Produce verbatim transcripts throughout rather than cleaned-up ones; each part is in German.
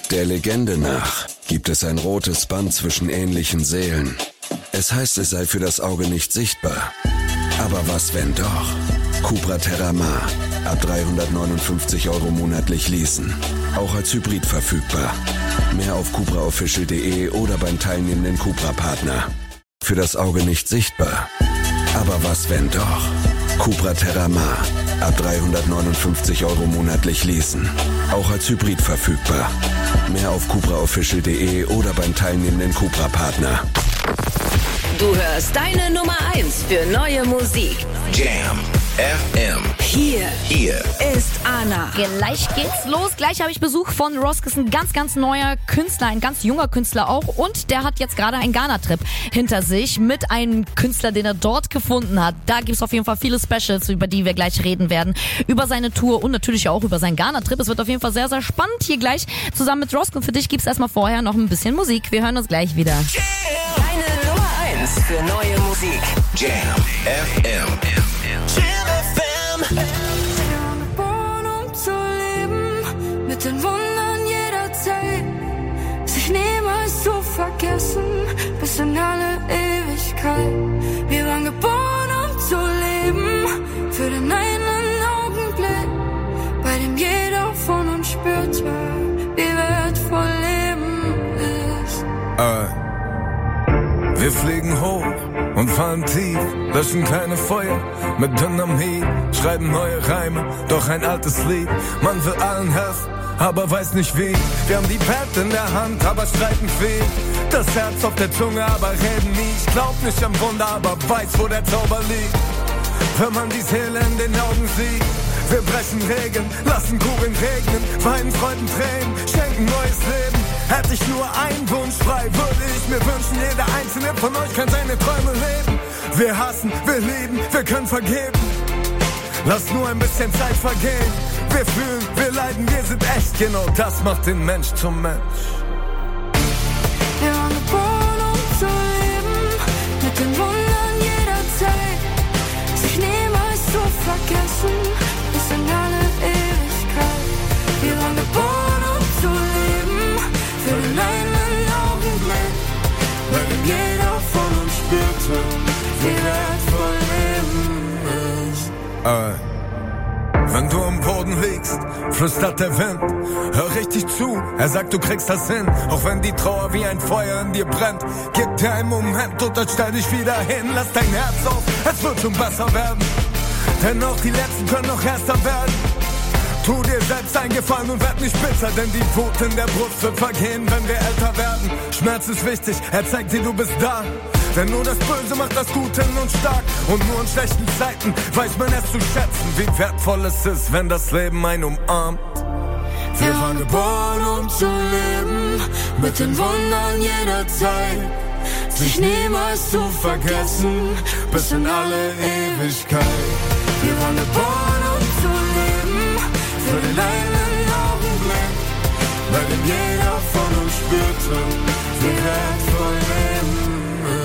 Der Legende nach gibt es ein rotes Band zwischen ähnlichen Seelen. Es heißt, es sei für das Auge nicht sichtbar. Aber was, wenn doch? Cupra Terramar. Ab dreihundertneunundfünfzig Euro monatlich leasen. Auch als Hybrid verfügbar. Mehr auf cupra official punkt de oder beim teilnehmenden Cupra-Partner. Für das Auge nicht sichtbar. Aber was, wenn doch? Cupra Terramar. Ab dreihundertneunundfünfzig Euro monatlich leasen. Auch als Hybrid verfügbar. Mehr auf cupra official punkt de oder beim teilnehmenden Cupra-Partner. Du hörst deine Nummer eins für neue Musik. Jam F M. Hier, Hier ist Anna. Gleich geht's los. Gleich habe ich Besuch von Roskis, ein ganz, ganz neuer Künstler, ein ganz junger Künstler auch. Und der hat jetzt gerade einen Ghana-Trip hinter sich mit einem Künstler, den er dort gefunden hat. Da gibt's auf jeden Fall viele Specials, über die wir gleich reden werden. Über seine Tour und natürlich auch über seinen Ghana-Trip. Es wird auf jeden Fall sehr, sehr spannend hier gleich zusammen mit Roski. Und für dich gibt's erstmal vorher noch ein bisschen Musik. Wir hören uns gleich wieder. Deine Nummer eins für neue Musik. Jam F M. Jam F M. Geboren, um zu leben, mit den Wundern jeder Zeit, sich niemals zu vergessen, bis in alle Ewigkeit. Wir waren geboren, um zu leben, für den einen Augenblick, bei dem jeder von uns spürte, wie wertvoll Leben ist. Äh. Wir fliegen hoch und fallen tief, löschen kleine Feuer mit Dynamit, schreiben neue Reime, doch ein altes Lied. Man will allen helfen, aber weiß nicht wie. Wir haben die Pad in der Hand, aber streiten viel. Das Herz auf der Zunge, aber reden nie. Ich glaub nicht am Wunder, aber weiß, wo der Zauber liegt. Wenn man die Seele in den Augen sieht. Wir brechen Regeln, lassen Kugeln regnen, weinen Freuden Tränen, schenken neues Leben. Hätte ich nur einen Wunsch frei, würde ich mir wünschen, jeder einzelne von euch kann seine Träume leben. Wir hassen, wir lieben, wir können vergeben. Lass nur ein bisschen Zeit vergehen. Wir fühlen, wir leiden, wir sind echt, genau das macht den Mensch zum Mensch. Wir waren geboren, um zu leben, mit den Wundern jeder Zeit, sich niemals zu vergessen, bis in alle Ewigkeit. Wir waren geboren, um zu leben, für den einen Augenblick, bei dem jeder von uns spürte, wie wertvoll Leben ist. Äh. Wenn du am Boden liegst, flüstert der Wind. Hör richtig zu, er sagt, du kriegst das hin. Auch wenn die Trauer wie ein Feuer in dir brennt. Gib dir einen Moment und dann stell dich wieder hin. Lass dein Herz auf, es wird schon besser werden. Denn auch die Letzten können noch erster werden. Tu dir selbst einen Gefallen und werd nicht bitter, denn die Wut in der Brust wird vergehen, wenn wir älter werden. Schmerz ist wichtig, er zeigt dir, du bist da. Denn nur das Böse macht das Gute in uns stark. Und nur in schlechten Zeiten weiß man es zu schätzen, wie wertvoll es ist, wenn das Leben einen umarmt. Wir waren geboren, um zu leben, mit den Wundern jeder Zeit, sich niemals zu vergessen, bis in alle Ewigkeit. Wir waren geboren, um zu leben, für den einen Augenblick, bei dem jeder von uns spürte, wie wertvoll Leben ist.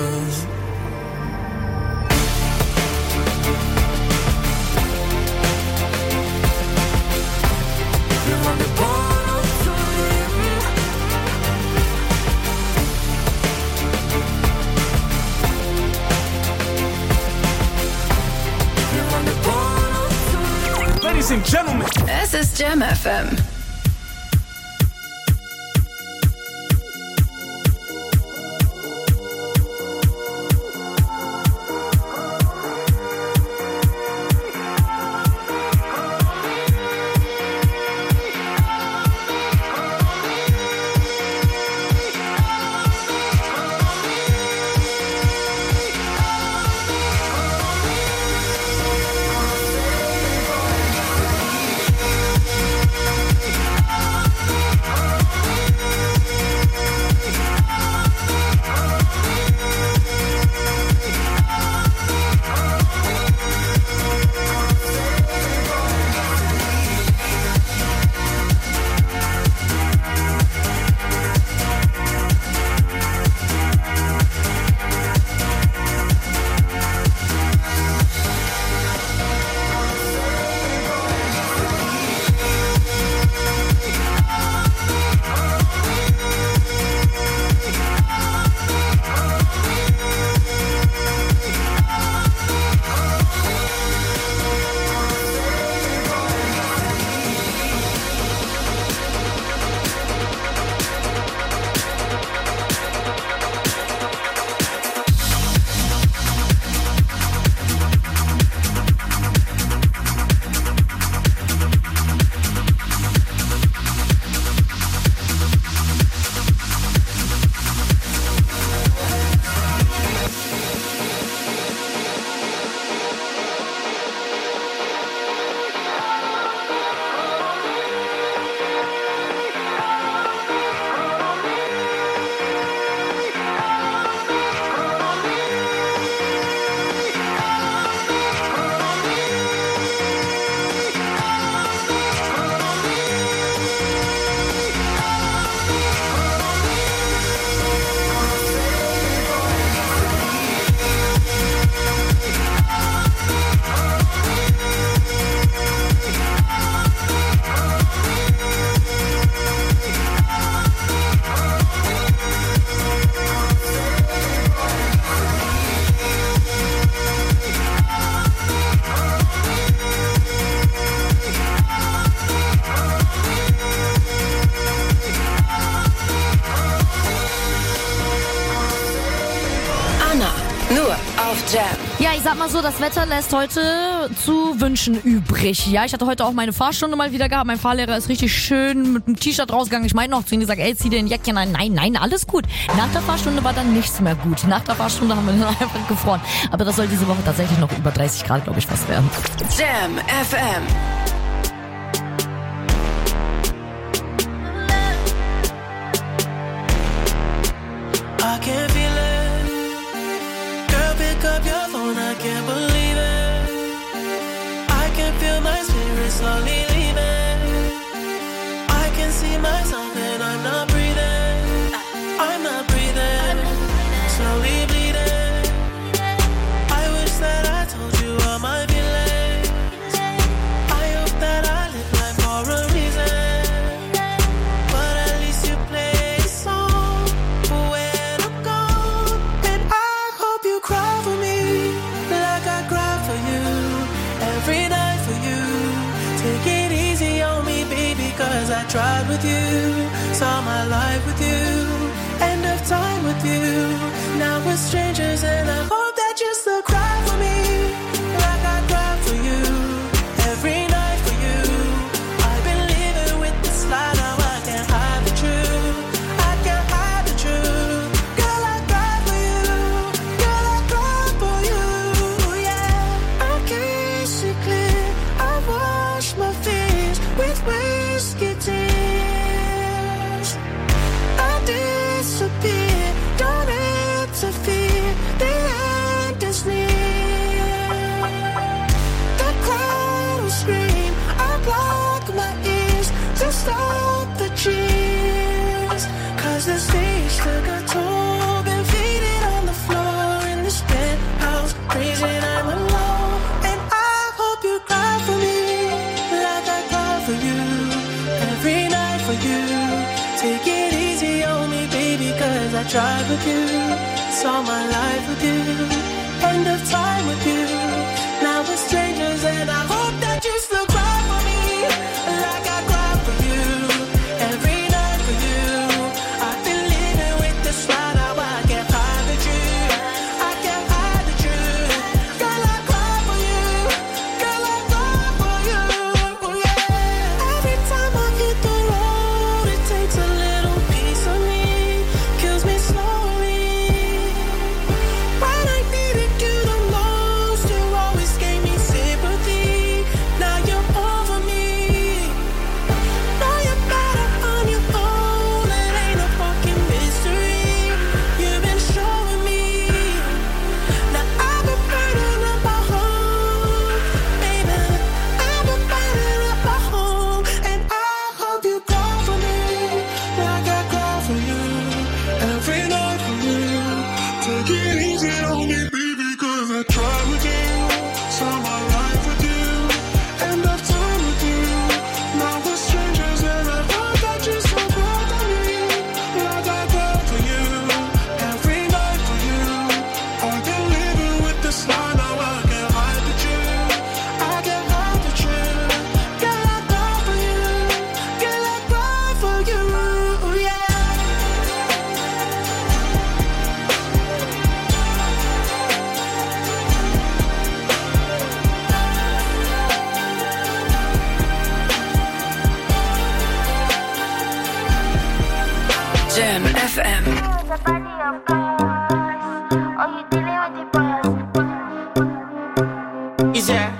Wir waren geboren, um zu leben. Wir waren geboren, um zu leben. Ladies and Gentlemen, Es ist Jam F M. Jam. Ja, ich sag mal so, das Wetter lässt heute zu wünschen übrig. Ja, ich hatte heute auch meine Fahrstunde mal wieder gehabt. Mein Fahrlehrer ist richtig schön mit einem T-Shirt rausgegangen. Ich meinte noch zu ihm gesagt, ey, zieh dir ein Jäckchen ein. Nein, nein, alles gut. Nach der Fahrstunde war dann nichts mehr gut. Nach der Fahrstunde haben wir dann einfach gefroren. Aber das soll diese Woche tatsächlich noch über dreißig Grad, glaube ich, fast werden. Jam F M. I can feel it. Girl, pick up your phone, I can't believe it. I can feel my spirit slowly leaving. I can see myself and I'm not breathing. I'm not breathing. Slowly bleeding. I wish that I told you all my feelings. I hope that I live life for a reason. But at least you play a song for where to go. And I hope you cry for me like I cry for you. Every night for you. Take it easy on me, baby, cause I tried with you. Saw my life with you. End of time with you. Now we're strangers and I hope that you still cry for me like I cry for you. Every night for you. I've been living with this lie, now I can't hide the truth. I can't hide the truth. Girl, I cry for you. Girl, I cry for you. Yeah, I can't see clear. I wash my fears with whiskey tears. I disappear, don't interfere. The end is near. The crowd will scream. I block my ears to stop the cheers. Cause the stage took a toll. Been faded on the floor in this penthouse. Crazy and I'm alone. And I hope you cry for me like I cry for you. Every night for you. Take it easy on me, baby, cause I tried with you. Saw my life with you. End of time with you. Now we're strangers and I hope that you still cry for me like I cry for you. Every night for you. I've been living with this lie, now I can't hide the truth. I can't hide the truth. Girl, I cry for you. Girl, I cry for you. Yeah. Every time I hit the road, it takes a little piece of me. Kills me slowly. When I needed you the most, you always gave me sympathy. Now you're over me. Now you're better on your own. It ain't a fucking mystery. You've been showing me. Now I've been burning up my home, baby. I've been burning up my home, and I hope you cry for me like I cry for you. Every night for you. Take it easy on me, baby, cause I tried with you. Saw my life with you. End of time with you. Now we're strangers and I hope that you still cry for me like I cry for you. Every night for you. I've been living with this lie, now I can't hide the truth. I can't hide the truth. Girl, I cry for you. Girl, I cry for you. Yeah. Jam F M. Yeah.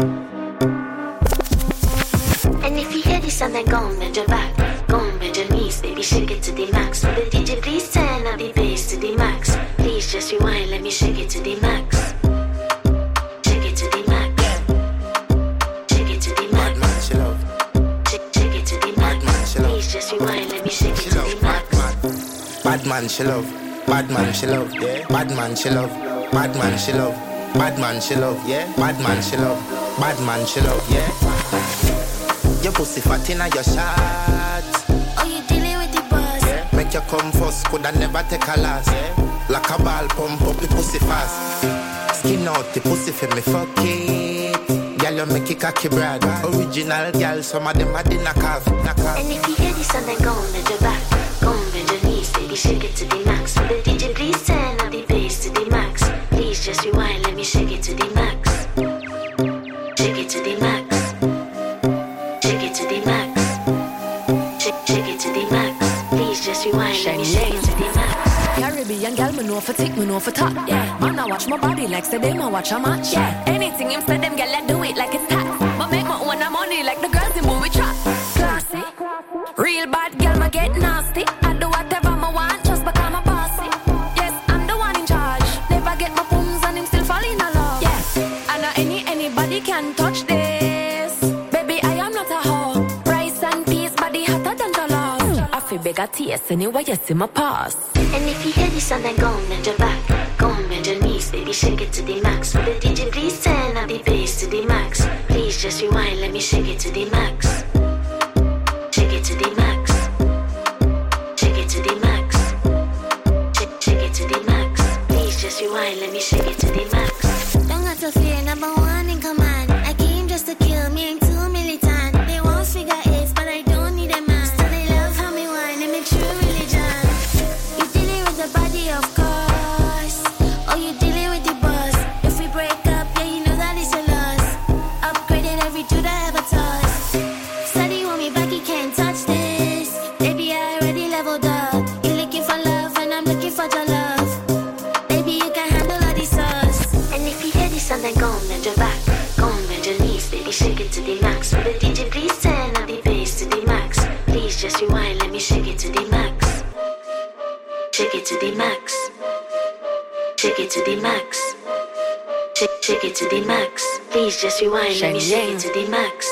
And if you hear this song, then go and bend your back. Go and bend your knees, baby, shake it to the max. Will the D J please turn up the bass to the max? Please just rewind, let me shake it to the max. Shake it to the max. Shake it to the Bad max. man, she love. Shake, shake it to the max. man, she love. Please just rewind, let me shake She it to love. the Bad max. man. Bad man, she love. Bad man, she love. Yeah. Bad man, she love. Bad man, she love. Bad man, she love. Yeah. Bad man, she love. Bad man, she love. Yeah. Your pussy fat inna your shot. Oh, you dealing with the boss? Yeah. Make you come first, coulda never take a last. Yeah. Like a ball, pump up the pussy fast. Skin out the pussy for me, fuck it. Girl, you make it cocky brag. Original girl, some of them are the knock off. Knock off. And if you hear this song, then go and bend your back. Go and bend your knees, baby, shake it to the max. Will the D J please turn up the bass to the max? Please just rewind, let me shake it just rewind, let me shake it to the max. Caribbean girl, me know for tick, me know for top. Yeah, man, I watch my body like say them, I watch a match. Yeah, anything him say them, girl, I do it like it's tax. But make my own money like the girls in movie trap. Classy, real bad girl, me get nasty. I do whatever I want, just because I'm a bossy. Yes, I'm the one in charge. Never get my pums and him still fall in love. Yes, and not any anybody can touch this. Baby, I am not a hoe. Rice and peas, body hotter than the love. I feel big at taste anyway, you see my pass. And if you hear this song, then go and bend your back. Go and bend your knees, baby, shake it to the max. Will the D J please turn up the bass to the max? Please just rewind, let me shake it to the max. Shake it to the max. Shake it to the max. Shake, shake it to the max. Please just rewind, let me shake it to the max. Don't got to fear, number one in command. I came just to kill me, ain't too militant. They won't figure eight, but I don't need a man. Still they love how me whine, they make true religion. You dealing with the body, of course. Oh, you dealing with the boss. If we break up, yeah, you know that it's a loss. Upgraded every dude I ever touched. Steady want me back, he can't touch this. Baby, I already leveled up. You looking for love, and I'm looking for your love. Baby, you can handle all these sauce. And if you hear this song, then go and bend your back. Go and bend your knees, baby, shake it to the max. Will the D J please turn up the bass to the max? Please just rewind, let me shake it to the max. Shake it to the max. Shake it to the max. Shake, shake it to the max. Please just rewind, let me shake it to the max.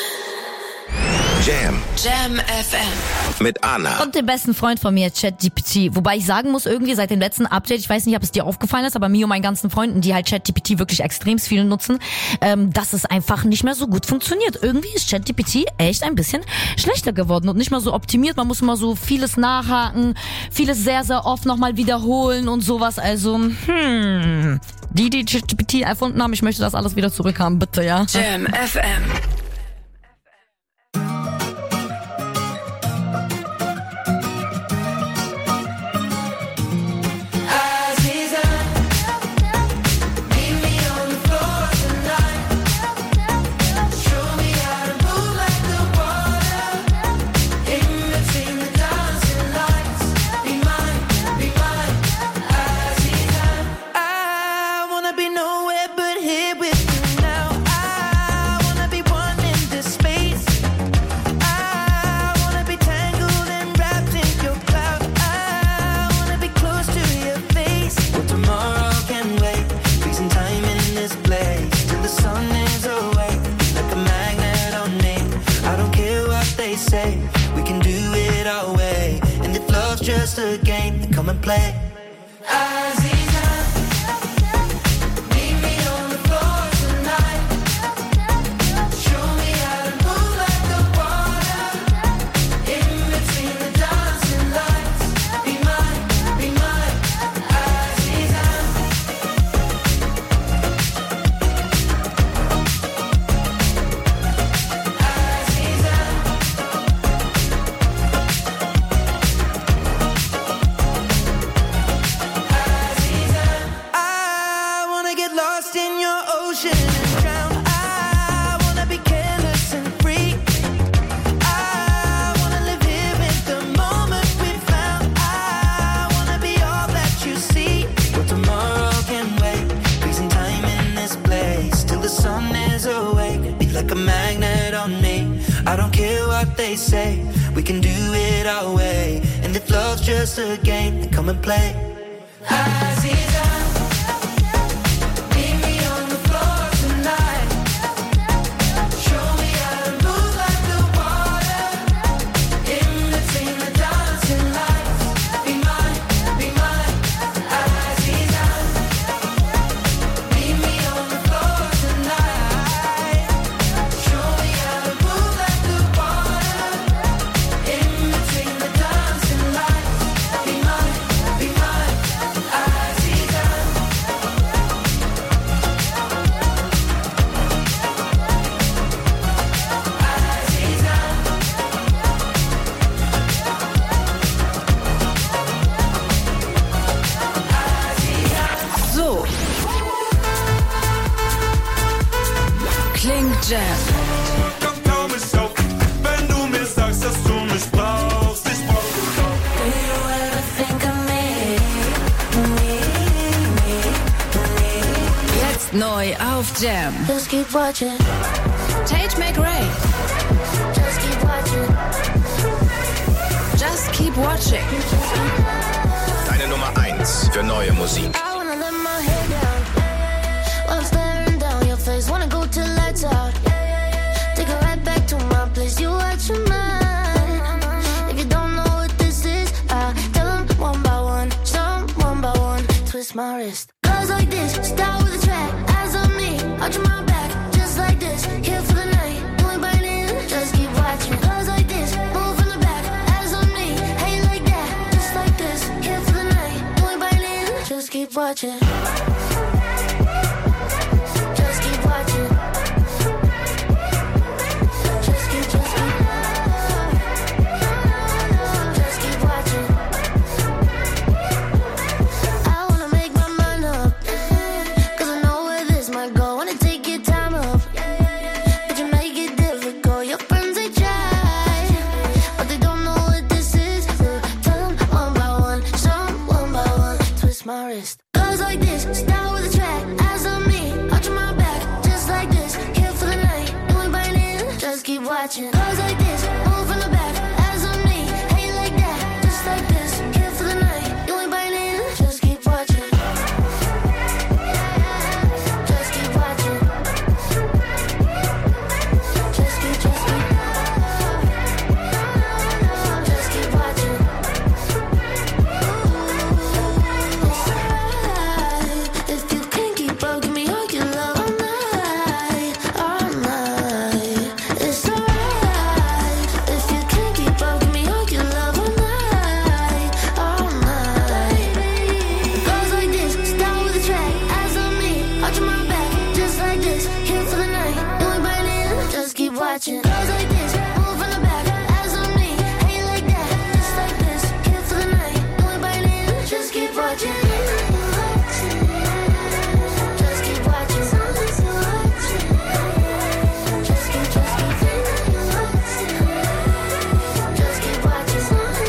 Jam. Jam F M. Mit Anna. Und dem besten Freund von mir, ChatGPT. Wobei ich sagen muss, irgendwie seit dem letzten Update, ich weiß nicht, ob es dir aufgefallen ist, aber mir und meinen ganzen Freunden, die halt ChatGPT wirklich extrem viel nutzen, ähm, dass es einfach nicht mehr so gut funktioniert. Irgendwie ist ChatGPT echt ein bisschen schlechter geworden und nicht mehr so optimiert. Man muss immer so vieles nachhaken, vieles sehr, sehr oft nochmal wiederholen und sowas. Also, hm, die, die ChatGPT erfunden haben, ich möchte das alles wieder zurückhaben, bitte, ja? Jam F M. We can do it our way, and if love's just a game, then come and play. Aziza, meet me on the floor tonight. Show me how to move like the water. In between the dancing lights, be mine, be mine, Aziza. Like a magnet on me. I don't care what they say. We can do it our way. And if love's just a game, then come and play. Aziza, meet me on the floor tonight. Show me how to move like the water. In between the dancing lights, be mine, be mine, Aziza. Meet me on the floor tonight. Show me how to move like the water. In between the dancing lights, be mine, be mine, Aziza. So klingt Jam. Komm, kaum ist auf, wenn du mir sagst, dass du mich brauchst. Ich brauch dich auch. Neu auf Jam. Just keep watching. Tate McRae. Just keep watching. Just keep watching. Deine Nummer eins für neue Musik. I wanna let my head down while I'm staring down your face. Wanna go till lights out. Take it right back to my place. You watch your mind. If you don't know what this is, I'll tell them one by one. Some one by one. Twist my wrist. Girls like this, start with a track. Eyes on me, watch my back. Just like this, here for the night. You ain't biting, just keep watching. Girls like this, move from the back. Eyes on me, hey like that. Just like this, here for the night. You ain't biting, just keep watching. Just keep watching. Just keep, just keep. Just keep watching. I wanna make my mind up, 'cause I know where this might go. Wanna take your time up, but you make it difficult. Your friends they try, but they don't know what this is. So tell them one by one, some one by one. Twist my wrist. Girls like this, start with a track. Eyes on me, watch my back. Just like this, here for the night. You ain't biting, just keep watching. Girls like this, move from the back. Eyes on me, hey like that. Just like this, here for the night. You ain't biting, just keep watching. Just keep watching. Just keep, just keep. Just keep watching. It's alright if you can't keep up. Give me all your love all night, all night. It's alright if you can't keep up. Give me all your love all night, all night. Girls like this, start with a track. Eyes on me, watch my back. Just like this, here for the night. You ain't biting, just keep watching. Girls like this, move from the back. Eyes on me, hey like that. Just like this, here for the night. You ain't biting, just keep watching. Just keep watching. Just keep, just keep. Just keep watching.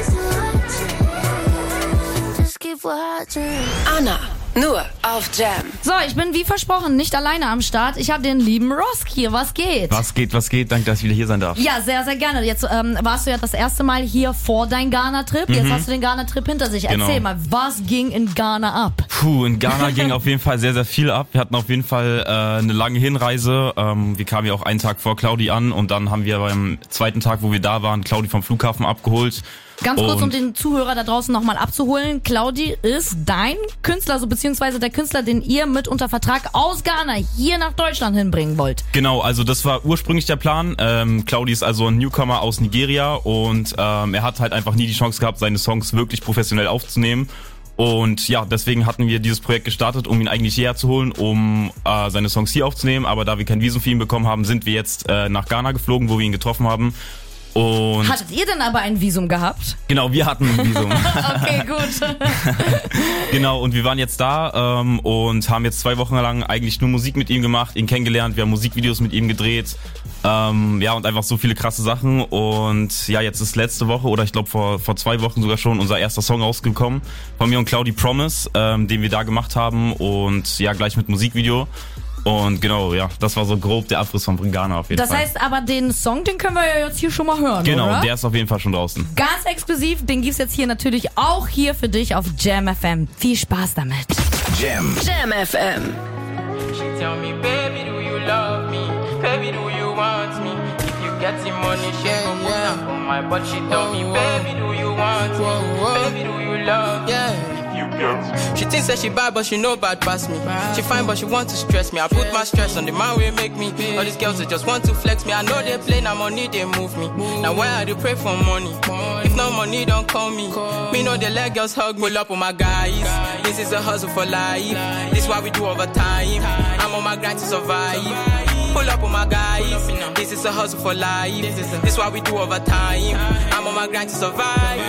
Just keep watching. Anna, nur auf Jam. So, ich bin wie versprochen nicht alleine am Start. Ich habe den lieben Rosk hier. Was geht? Was geht, was geht? Danke, dass ich wieder hier sein darf. Ja, sehr, sehr gerne. Jetzt ähm, warst du ja das erste Mal hier vor deinem Ghana-Trip. Jetzt Mhm. hast du den Ghana-Trip hinter sich. Erzähl Genau. mal, was ging in Ghana ab? Puh, in Ghana ging auf jeden Fall sehr, sehr viel ab. Wir hatten auf jeden Fall äh, eine lange Hinreise. Ähm, wir kamen ja auch einen Tag vor Claudi an und dann haben wir beim zweiten Tag, wo wir da waren, Claudi vom Flughafen abgeholt. Ganz kurz, Und- um den Zuhörer da draußen nochmal abzuholen. Claudi ist dein Künstler, also beziehungsweise der Künstler, den ihr mit unter Vertrag aus Ghana hier nach Deutschland hinbringen wollt. Genau, also das war ursprünglich der Plan. Ähm, Claudi ist also ein Newcomer aus Nigeria und ähm, er hat halt einfach nie die Chance gehabt, seine Songs wirklich professionell aufzunehmen. Und ja, deswegen hatten wir dieses Projekt gestartet, um ihn eigentlich hierher zu holen, um äh, seine Songs hier aufzunehmen. Aber da wir kein Visum für ihn bekommen haben, sind wir jetzt äh, nach Ghana geflogen, wo wir ihn getroffen haben. Und Hattet ihr denn aber ein Visum gehabt? genau, wir hatten ein Visum. Okay, gut. Genau, und wir waren jetzt da ähm, und haben jetzt zwei Wochen lang eigentlich nur Musik mit ihm gemacht, ihn kennengelernt, wir haben Musikvideos mit ihm gedreht, ähm, ja, und einfach so viele krasse Sachen. Und ja, jetzt ist letzte Woche oder ich glaube vor vor zwei Wochen sogar schon unser erster Song rausgekommen von mir und Claudi, Promise, ähm, den wir da gemacht haben und ja, gleich mit Musikvideo. Und genau, ja, das war so grob der Abriss von Ghana auf jeden Das Fall. heißt aber, den Song, den können wir ja jetzt hier schon mal hören, Genau, oder? der ist auf jeden Fall schon draußen. Ganz exklusiv, den gibt's jetzt hier natürlich auch hier für dich auf Jam F M. Viel Spaß damit. Jam. Jam F M. She tell me, baby, do you love me? Baby, do you want me? If you get the money, she go put them on my butt. She tell me, baby, do you want me? Baby, do you love me? If you get me. She thinks that she bad, but she know bad past me. She fine, but she want to stress me. I put my stress on the man will make me. All these girls, they just want to flex me. I know they play, now money, they move me. Now why I do pray for money? If no money, don't call me. Me know they let girls hug me. Pull up on my guys. This is a hustle for life. This why we do overtime. I'm on my grind to survive. Pull up on my guys. This is a hustle for life. This why we do overtime. I'm on my grind to survive.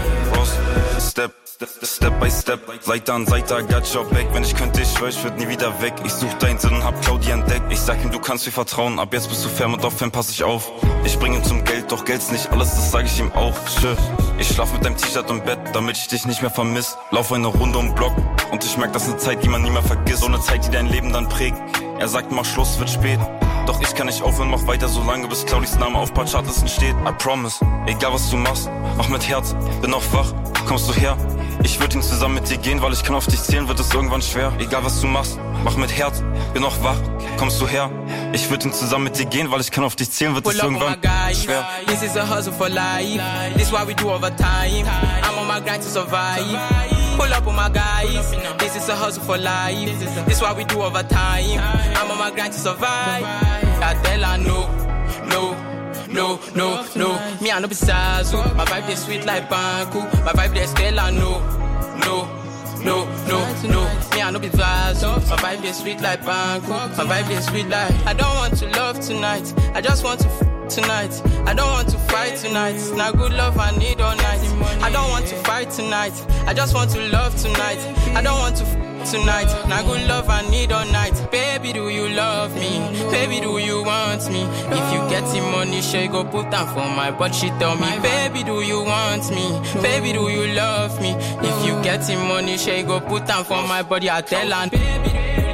Step, Step by Step, Seite an Seite, I got your back. Wenn ich könnte, ich schwör, ich würd nie wieder weg. Ich such deinen Sinn und hab Claudi entdeckt. Ich sag ihm, du kannst mir vertrauen, ab jetzt bist du fern und auf Fan pass ich auf. Ich bring ihm zum Geld, doch Geld's nicht alles, das sag ich ihm auch. Shit. Ich schlaf mit deinem T-Shirt im Bett, damit ich dich nicht mehr vermiss. Lauf eine Runde um Block und ich merk, das ist eine Zeit, die man nie mehr vergisst. So eine Zeit, die dein Leben dann prägt. Er sagt, mach Schluss, wird spät. Doch ich kann nicht aufhören, mach weiter so lange, bis Claudis Name auf paar Chartlisten steht. I promise, egal was du machst, mach mit Herz, bin noch wach, kommst du her? Ich würd ihn zusammen mit dir gehen, weil ich kann auf dich zählen, wird es irgendwann schwer. Egal was du machst, mach mit Herz, bin noch wach, kommst du her? Ich würd ihn zusammen mit dir gehen, weil ich kann auf dich zählen, wird es irgendwann schwer. This is a hustle for life, this what we do over time. I'm on my grind to survive. Pull up on my guys, this is a hustle for life. This what we do over time. I'm on my grind to survive. I tell her no, no, no, no, no. Me I no be sazu, my vibe is sweet like Banku. My vibe is Stella, no, no, no, no, no. Me I no be vazu, my vibe is sweet like Banku. My vibe is sweet like. I don't want to love tonight, I just want to f- tonight. I don't want to fight tonight. Now good love I need all night. I don't want to fight tonight, I just want to love tonight. I don't want to f- tonight. Now good love I need all night. Baby, do you love me? Baby, do you want me? If you getting money, she go put down for my butt. She tell me, baby, do you want me? Baby, do you love me? If you getting money, she go put down for my body. I tell her, baby, do you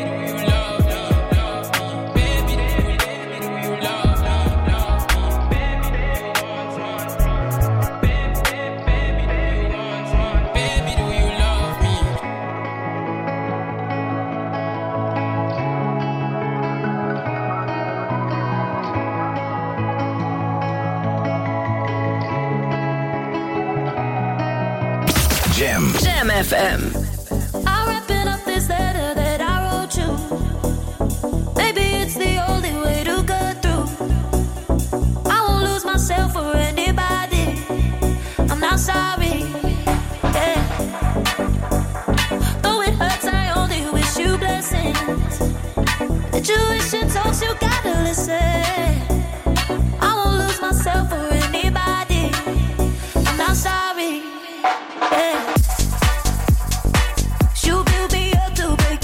Jam. Jam F M. I'm wrapping up this letter that I wrote you. Maybe it's the only way to get through. I won't lose myself for anybody. I'm not sorry. Yeah. Though it hurts, I only wish you blessings. The Jewish and talks, you gotta listen. I won't lose myself for anybody. I'm not sorry. Yeah. You build me up to break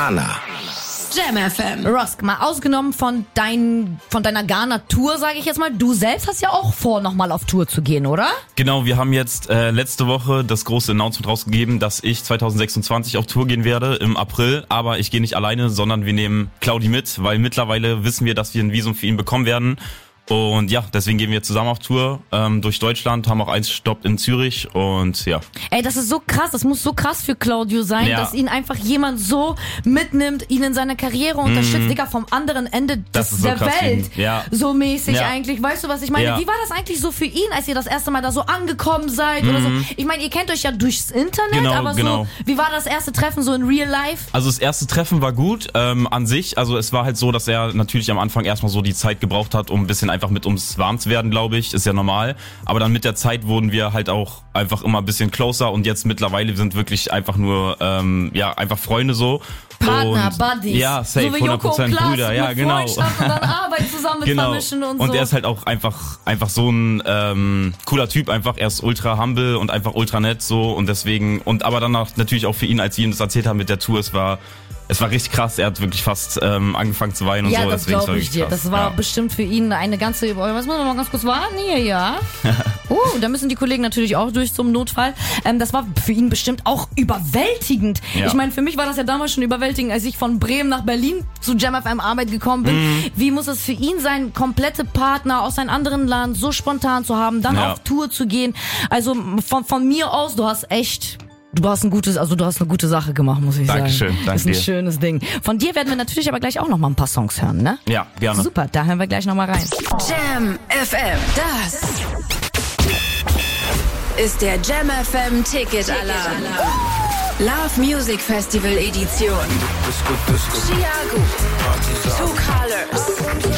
Ghana. Jam F M. Rosk, mal ausgenommen von, dein, von deiner Ghana-Tour, sage ich jetzt mal. Du selbst hast ja auch vor, nochmal auf Tour zu gehen, oder? Genau, wir haben jetzt äh, letzte Woche das große Announcement rausgegeben, dass ich zwanzig sechsundzwanzig auf Tour gehen werde im April. Aber ich gehe nicht alleine, sondern wir nehmen Claudi mit, weil mittlerweile wissen wir, dass wir ein Visum für ihn bekommen werden. Und ja, deswegen gehen wir zusammen auf Tour ähm, durch Deutschland, haben auch einen Stopp in Zürich und ja. Ey, das ist so krass, das muss so krass für Claudio sein, ja. dass ihn einfach jemand so mitnimmt, ihn in seiner Karriere unterstützt, mhm. Digga, vom anderen Ende des, so der Welt. Ja. So mäßig ja. eigentlich. Weißt du, was ich meine? Ja. Wie war das eigentlich so für ihn, als ihr das erste Mal da so angekommen seid mhm. oder so? Ich meine, ihr kennt euch ja durchs Internet, genau, aber so, genau. wie war das erste Treffen so in real life? Also das erste Treffen war gut, ähm, an sich. Also es war halt so, dass er natürlich am Anfang erstmal so die Zeit gebraucht hat, um ein bisschen einfach mit uns warm zu werden, glaube ich, ist ja normal. Aber dann mit der Zeit wurden wir halt auch einfach immer ein bisschen closer und jetzt mittlerweile sind wirklich einfach nur, ähm, ja, einfach Freunde so. Partner, und, Buddies. Ja, safe, so wie hundert Prozent Joko und Brüder, ja, mit genau. Freundschaft und dann Arbeit zusammen mit genau. vermischen und, und so. er ist halt auch einfach, einfach so ein ähm, cooler Typ einfach. Er ist ultra humble und einfach ultra nett so und deswegen, und aber dann auch natürlich auch für ihn, als wir ihm das erzählt haben mit der Tour, es war Es war richtig krass, er hat wirklich fast ähm, angefangen zu weinen und ja, so. Das deswegen glaube ich dir. krass. Das war ja. bestimmt für ihn eine ganze... Was müssen wir mal ganz kurz warten hier, ja? uh, da müssen die Kollegen natürlich auch durch zum Notfall. Ähm, das war für ihn bestimmt auch überwältigend. Ja. Ich meine, für mich war das ja damals schon überwältigend, als ich von Bremen nach Berlin zu Jam F M Arbeit gekommen bin. Mhm. Wie muss es für ihn sein, komplette Partner aus einem anderen Land so spontan zu haben, dann ja. auf Tour zu gehen? Also von, von mir aus, du hast echt... Du hast ein gutes, also du hast eine gute Sache gemacht, muss ich Dankeschön, sagen. danke Das ist ein dir. schönes Ding. Von dir werden wir natürlich aber gleich auch noch mal ein paar Songs hören, ne? Ja, gerne. Super, da hören wir gleich noch mal rein. Jam F M, das ist der Jam F M Ticket Alarm. Love Music Festival Edition. Chiago, Two Colors,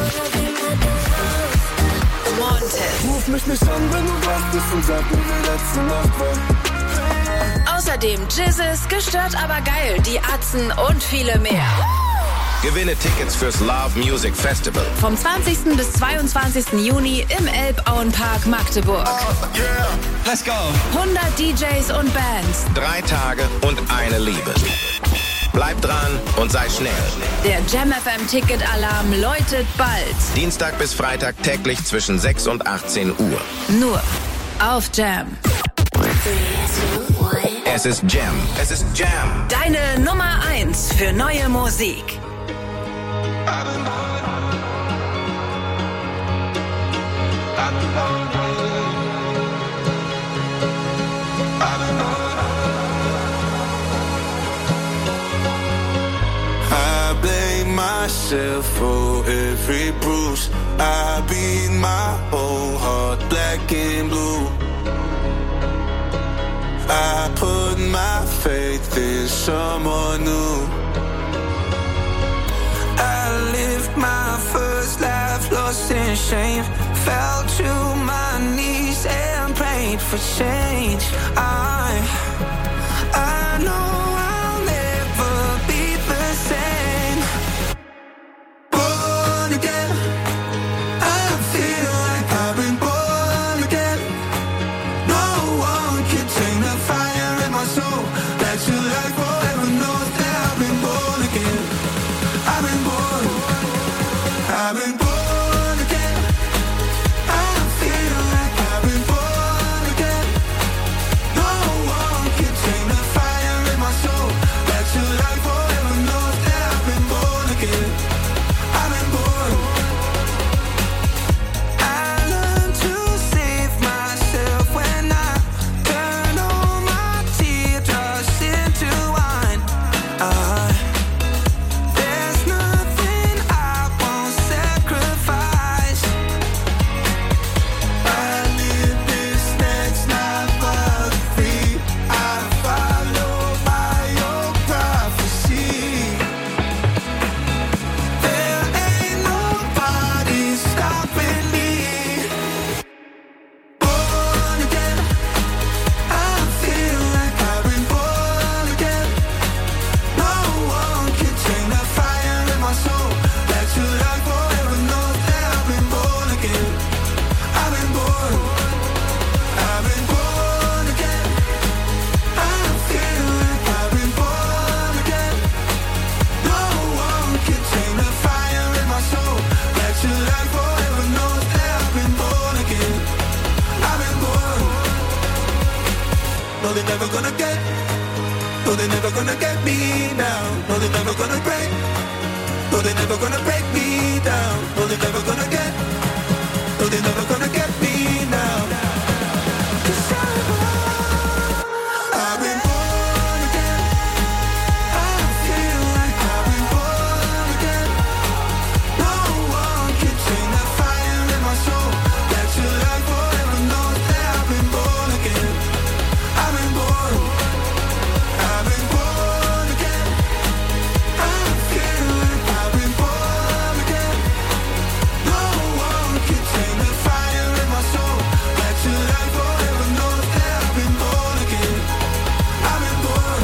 Montez. Ruf mich nicht an, wenn du wach bist und sag mir, wie letzte Nacht war. Außerdem Jizzes, gestört aber geil, die Atzen und viele mehr. Gewinne Tickets fürs Love Music Festival. Vom zwanzigsten bis zweiundzwanzigsten Juni im Elbauenpark Magdeburg. Oh, yeah. Let's go. hundert D Js und Bands. Drei Tage und eine Liebe. Bleib dran und sei schnell. Der Jam F M Ticket Alarm läutet bald. Dienstag bis Freitag täglich zwischen sechs und achtzehn Uhr. Nur auf Jam. Es ist Jam. Es ist Jam. Deine Nummer eins für neue Musik. I blame myself for every bruise. I beat my own heart black and blue. I put my faith in someone new. I lived my first life lost in shame. Fell to my knees and prayed for change. I, I know I'll never be the same. Born again, I feel like I've been born again. No one can take the fire in my soul. That your life forever knows that I've been born again. I've been born. I've been born again. I feel like I've been born again. No one can take the fire in my No, they're never gonna get. No, they're never gonna get me now. No, they're never gonna break. No, they're never gonna break me down. No, they're never gonna get. No, they're never gonna get me now. 'Cause I- I've been born again. I feel like I've been born again. No one can tame the fire in my soul. That your life forever knows that I've been born again. I've been born. I've been born again. I feel like I've been born again. No one can tame the fire in my soul. That your life forever knows that I've been born again. I've been born.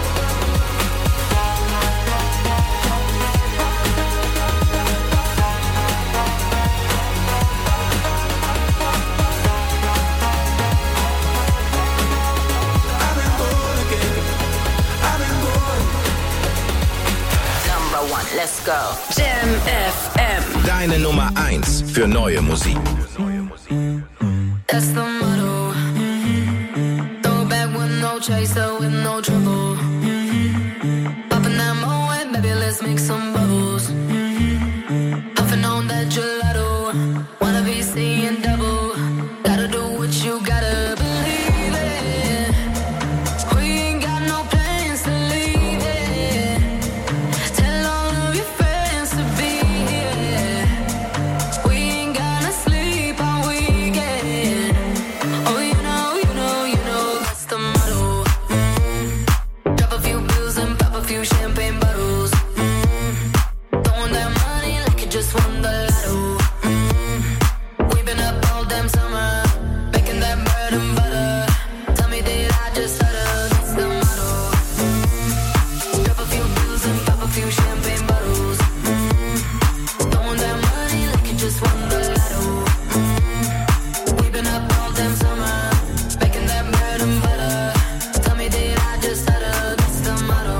I've been born again. I've been born. Number one, let's go. Jam F M. Deine Nummer eins für neue Musik. That's the motto. Throw back with no chaser, with no trouble. Popping that Moet, baby, let's make some bubbles. Puffing on that gelato. Wanna be seeing double. Gotta do what you gotta believe it. We ain't got no plans to leave it. Tell all of your friends to be here. We ain't gonna sleep all weekend. Oh, you know, you know, you know that's the motto. Mm. Drop a few bills and pop a few champagne bottles. Mm. Throwing that money like you just won the lotto. Mm. We've been up all damn summer, making that bread and butter. Tell me, did I just stutter? That's the motto. Mm. Drop a few bills and pop a few champagne bottles. Mm. Throwing that money like you just won the lotto. Mm. We've been up all damn summer, making that bread and butter. Tell me, did I just stutter? That's the motto.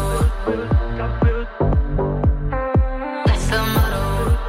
That's the motto.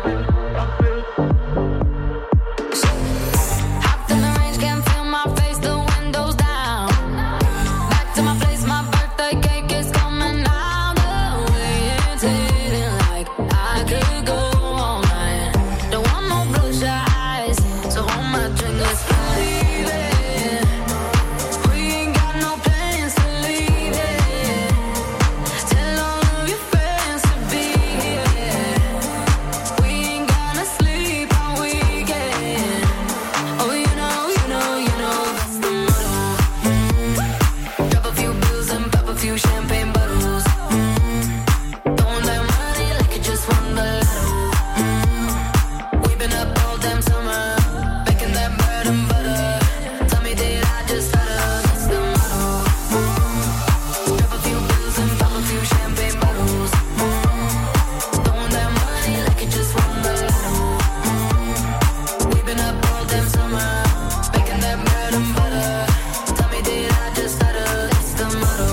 Hopped in the range, can't feel my face, the windows down. Back to my place, my birthday cake is coming out. The way it's hitting, like I could go all night. Don't want no bloodshot eyes, so hold my drink, let's believe it. We ain't got no plans to leave it. Tell all of your friends to be here. We ain't gonna sleep all weekend. Oh, you know, you know, you know that's the motto. Mm. Drop a few bills and pop a few champagne bottles. Mm. Throwing that money like you just won the lotto. Mm. We've been up all damn summer, making that bread and butter. Tell me, did I just stutter? That's the motto. Mm. Drop a few bills and pop a few champagne bottles. Mm. Throwing that money like you just won the lotto. Mm. We've been up all damn summer, making that bread and butter. Tell me, did I just stutter? That's the motto.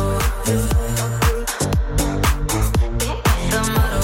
That's the motto.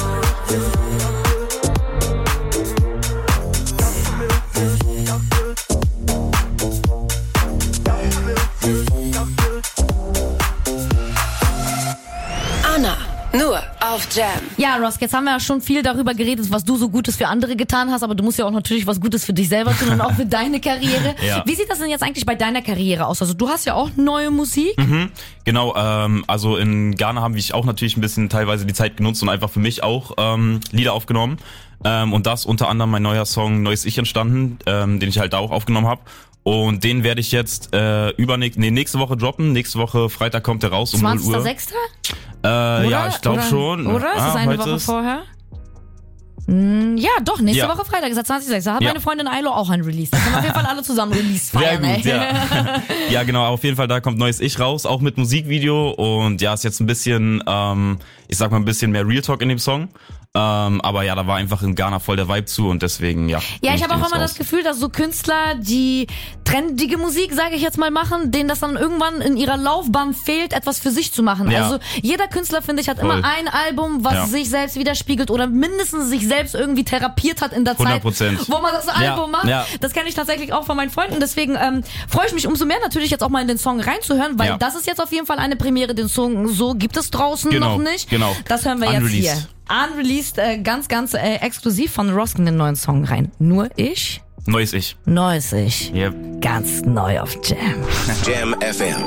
Anna, nur auf Jam. Ja, Rosk, jetzt haben wir ja schon viel darüber geredet, was du so Gutes für andere getan hast, aber du musst ja auch natürlich was Gutes für dich selber tun und auch für deine Karriere. Ja. Wie sieht das denn jetzt eigentlich bei deiner Karriere aus? Also du hast ja auch neue Musik. Mhm, genau, ähm, also in Ghana haben wir auch natürlich ein bisschen teilweise die Zeit genutzt und einfach für mich auch ähm, Lieder aufgenommen. Ähm, und das unter anderem mein neuer Song Neues Ich entstanden, ähm, den ich halt da auch aufgenommen habe. Und den werde ich jetzt äh, übernächst, nee, nächste Woche droppen. Nächste Woche Freitag kommt der raus um null Uhr. zwanzigster sechster Äh, ja, ich glaube schon. Oder? Ist ah, das eine heute Woche ist- vorher? Mm, Ja, doch, nächste Ja. Woche Freitag ist der zwanzigster sechster Da hat Ja. meine Freundin Ailo auch ein Release. Da können wir auf jeden Fall alle zusammen Release feiern. Sehr gut, ey. ja. Ja, genau, auf jeden Fall, da kommt neues Ich raus, auch mit Musikvideo und ja, ist jetzt ein bisschen, ähm, ich sag mal ein bisschen mehr Real Talk in dem Song. Ähm, aber ja, da war einfach in Ghana voll der Vibe zu und deswegen, ja. Ja, ich habe auch immer raus. das Gefühl, dass so Künstler, die trendige Musik, sage ich jetzt mal, machen, denen das dann irgendwann in ihrer Laufbahn fehlt, etwas für sich zu machen. Ja. Also jeder Künstler, finde ich, hat Voll. immer ein Album, was Ja. sich selbst widerspiegelt oder mindestens sich selbst irgendwie therapiert hat in der hundert Zeit, Prozent. wo man das Ja, Album macht. ja. Das kenne ich tatsächlich auch von meinen Freunden. Deswegen ähm, freue ich mich umso mehr natürlich jetzt auch mal in den Song reinzuhören, weil Ja. das ist jetzt auf jeden Fall eine Premiere. Den Song so gibt es draußen Genau, noch nicht. genau. Das hören wir Unreleased. jetzt hier. Unreleased, äh, ganz, ganz äh, exklusiv von Roskin den neuen Song rein. Nur ich, Neues Ich. neues Ich. Yep. Ganz neu auf Jam. Jam F M.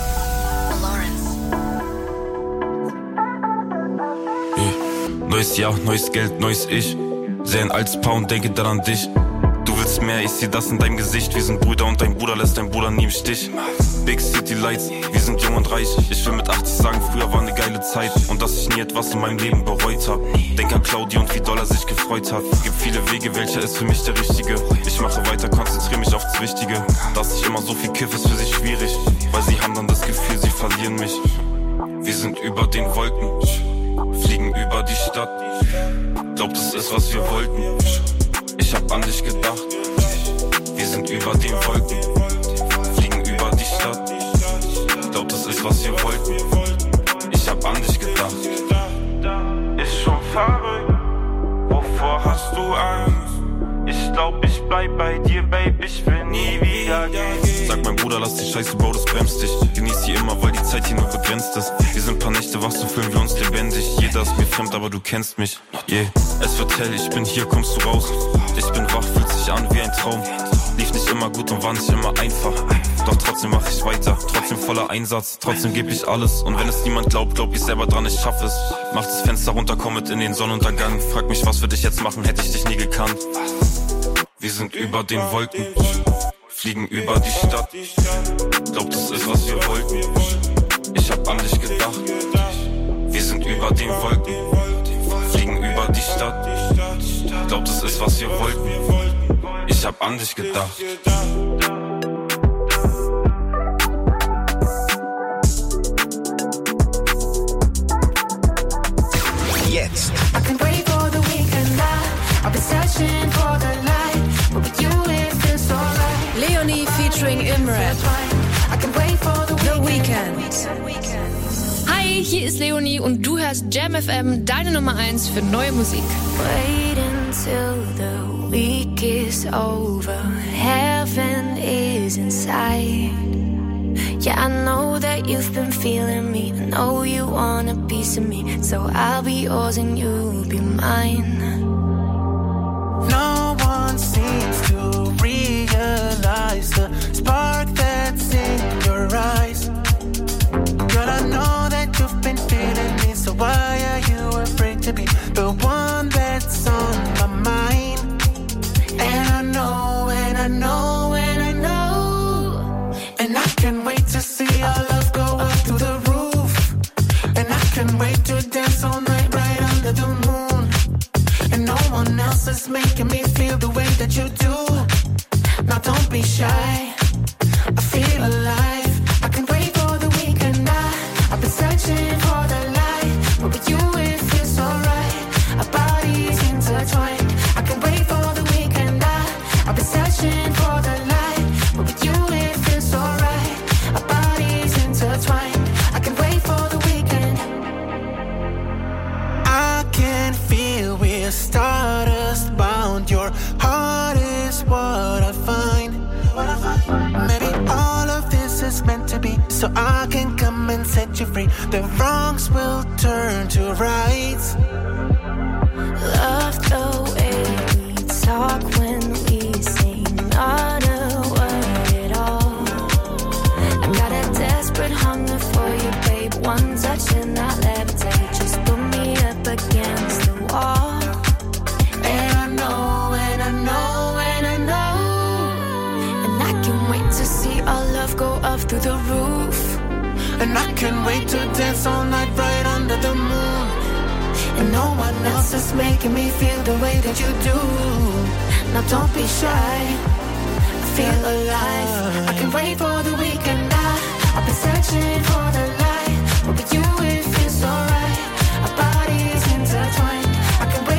Neues Jahr, neues Geld, neues Ich. Seh ein altes Paar und denke dann an dich. Du willst mehr, ich seh das in deinem Gesicht. Wir sind Brüder und dein Bruder lässt dein Bruder nie im Stich. Big City Lights, wir sind jung und reich. Ich will mit achtzig sagen, früher war eine geile Zeit. Und dass ich nie etwas in meinem Leben bereut hab. Denk an Claudi und wie doll er sich gefreut hat. Gibt viele Wege, welcher ist für mich der richtige. Ich mache weiter, konzentriere mich aufs Wichtige. Dass ich immer so viel kiff, ist für sie schwierig. Weil sie haben dann das Gefühl, sie verlieren mich. Wir sind über den Wolken, fliegen über die Stadt. Glaubt, es ist, was wir wollten. Ich hab an dich gedacht. Wir sind über den Wolken, fliegen über die Stadt. Glaubt, es ist, was wir wollten. Ich hab an dich gedacht. Ist schon verrückt. Wovor hast du Angst? Ich glaub, ich bleib bei dir, Babe. Ich will nie wieder gehen. Sag mein Bruder, lass die Scheiße, Bro, das bremst dich. Genieß sie immer, weil die Zeit hier nur begrenzt ist. Wir sind paar Nächte wach, so fühlen wir uns lebendig. Jeder ist mir fremd, aber du kennst mich. Yeah. Es wird hell, ich bin hier, kommst du raus. Ich bin wach, fühlt sich an wie ein Traum. Lief nicht immer gut und war nicht immer einfach. Doch trotzdem mach ich weiter, trotzdem voller Einsatz. Trotzdem geb ich alles und wenn es niemand glaubt, glaub ich selber dran, ich schaff es. Mach das Fenster runter, komm mit in den Sonnenuntergang. Frag mich, was wir dich jetzt machen, hätte ich dich nie gekannt. Wir sind über den Wolken, fliegen über die Stadt. Glaubt, das ist, was wir wollten. Ich hab an dich gedacht. Wir sind über den Wolken, fliegen über die Stadt. Glaubt, das ist, was wir wollten. Ich hab an dich gedacht. Jetzt. I can wait for the weekend light. I've been searching for the light, but with you it feels alright. Leonie featuring Imran. I can wait for the The weekend. Weekend. Hi, hier ist Leonie und du hörst Jam F M, deine Nummer eins für neue Musik. Wait until the week is over. Heaven is inside. Yeah, I know that you've been feeling me. I know you want a piece of me. So I'll be yours and you'll be mine. No one seems to realize the spark that's in your eyes. Girl, I know that you've been feeling me, so why are you afraid to be the one that's on my mind? And I know, and I know, and I know, and I can't wait to see our love go up through the roof. And I can't wait to dance all night right under the moon. And no one else is making me feel the way that you do. Now don't be shy, I feel alive. I can wait for the weekend night. I've been searching for the light, but with you it feels alright. Our bodies intertwined. I can wait for the weekend night. I've been searching for the light, but with you it feels alright. Our bodies intertwined. I can wait for the weekend. I can feel we're stardust bound. Your heart is what I find. Maybe all of this is meant to be, so I can come and set you free. The wrongs will turn to rights. Love the way we talk when we sing. Not a word at all. I got a desperate hunger for you, babe. One touch and I'll levitate. Just put me up against the wall. And I know, and I know, and I know, And I can't wait to see our love go up through the roof. and I can't wait to dance all night right under the moon. And no one else is making me feel the way that you do. Now don't be shy, I feel alive. I can wait for the weekend night. I've been searching for the light, but with you it feels alright. Our bodies intertwined. I can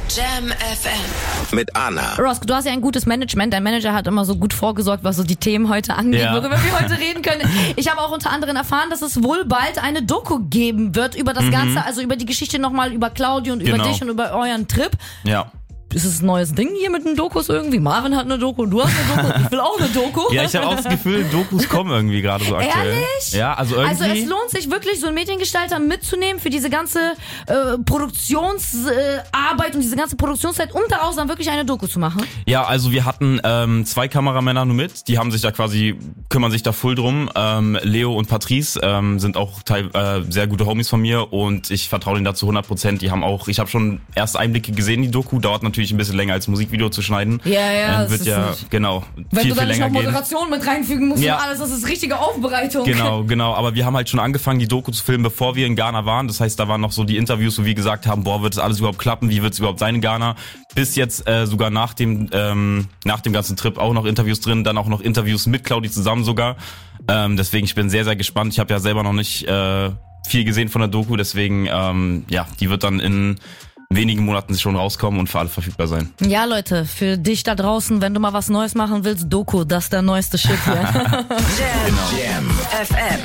Jam F M. Mit Anna. Rosk, du hast ja ein gutes Management. Dein Manager hat immer so gut vorgesorgt, was so die Themen heute angeht, Ja. worüber wir heute reden können. Ich habe auch unter anderem erfahren, dass es wohl bald eine Doku geben wird über das Mhm. Ganze, also über die Geschichte nochmal, über Claudio und über Genau. dich und über euren Trip. Ja. Ist es ein neues Ding hier mit den Dokus irgendwie? Marvin hat eine Doku, du hast eine Doku, ich will auch eine Doku. Ja, ich habe auch das Gefühl, Dokus kommen irgendwie gerade so aktuell. Ehrlich? Ja, also irgendwie. Also es lohnt sich wirklich, so einen Mediengestalter mitzunehmen für diese ganze äh, Produktionsarbeit äh, Arbeit und diese ganze Produktionszeit, um daraus dann wirklich eine Doku zu machen. Ja, also wir hatten ähm, zwei Kameramänner nur mit, die haben sich da quasi, kümmern sich da voll drum. Ähm, Leo und Patrice ähm, sind auch teil, äh, sehr gute Homies von mir und ich vertraue denen da zu hundert Prozent. Die haben auch, ich habe schon erste Einblicke gesehen, die Doku, dauert natürlich ein bisschen länger als Musikvideo zu schneiden. Ja, ja, Ähm, wird das ist ja, nicht- genau, Wenn viel, du da viel nicht länger noch gehen. Moderation mit reinfügen musst Ja. und alles, das ist richtige Aufbereitung. Genau, genau. Aber wir haben halt schon angefangen, die Doku zu filmen, bevor wir in Ghana waren. Das heißt, da waren noch so die Interviews, wo wir gesagt haben, boah, wird das alles überhaupt klappen? Wie wird es überhaupt sein in Ghana? Bis jetzt äh, sogar nach dem ähm, nach dem ganzen Trip auch noch Interviews drin, dann auch noch Interviews mit Claudi zusammen sogar. Ähm, deswegen, ich bin sehr, sehr gespannt. Ich habe ja selber noch nicht äh, viel gesehen von der Doku, deswegen, ähm, ja, die wird dann in wenigen Monaten schon rauskommen und für alle verfügbar sein. Ja, Leute, für dich da draußen, wenn du mal was Neues machen willst, Doku, das ist der neueste Shit hier. Jam F M.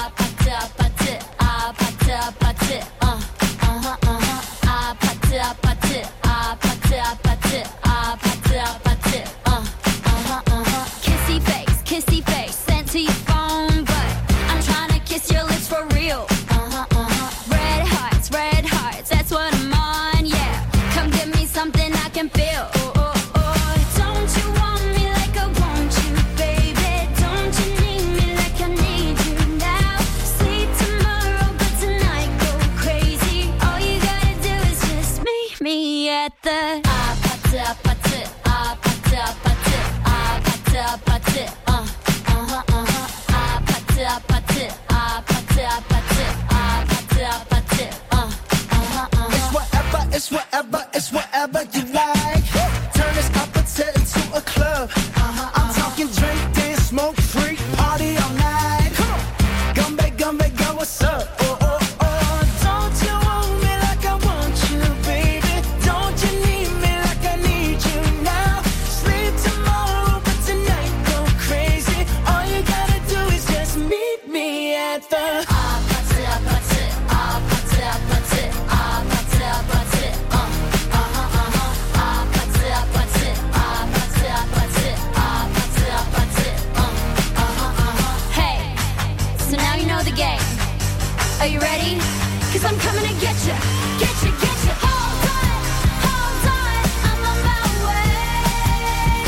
Kissy face, kissy face, sent to your phone, but I'm trying to kiss your lips for real. Red hearts, red hearts, that's what I'm on, yeah. Come give me something I can feel. Oh, oh, oh. Don't you want me like I want you, baby? Don't you need me like I need you now? Sleep tomorrow, but tonight go crazy. All you gotta do is just meet me at the ah, pata, pata, ah, pata, pata, ah, pata, pata, uh, uh-huh, uh-huh, ah, pata, pata, ah, pata, pata, ah, pata, pata, uh, uh-huh, uh-huh. It's whatever, it's whatever, it's whatever you like. Turn this opposite into a club. I'm talking drink, dance, smoke, freak, party all night. Come on, Gumbe, Gumbe, girl, what's up? Oh, oh, oh. Don't you want me like I want you, baby? Don't you need me like I need you now? Sleep tomorrow, but tonight go crazy. All you gotta do is just meet me at the Ah, pata, pata, ah, pata, pata, ah, pata, pata, uh, uh-huh, uh-huh, ah, pata, pata, ah, pata, pata, ah, pata, pata, uh, uh-huh, uh-huh. Hey, so now you know the game. Are you ready? 'Cause I'm coming to get you, get you, get you. Hold on, hold on, I'm on my way.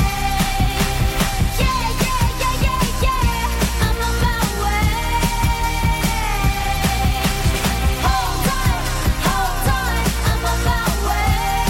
Yeah, yeah, yeah, yeah, yeah, I'm on my way. Hold on, hold on, I'm on my way.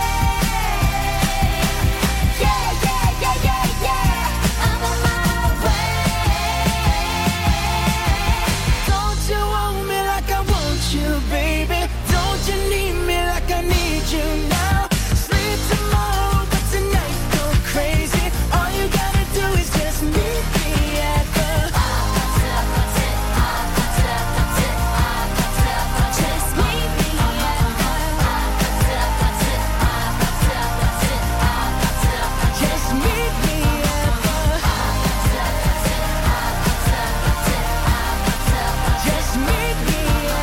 Yeah, yeah, yeah, yeah, yeah, I'm on my way. Don't you want me like I want you, baby? Don't you need me like I need you now? Sleep tomorrow, but tonight go crazy. All you gotta do is just meet me at the Just meet me Just meet me at the Just meet me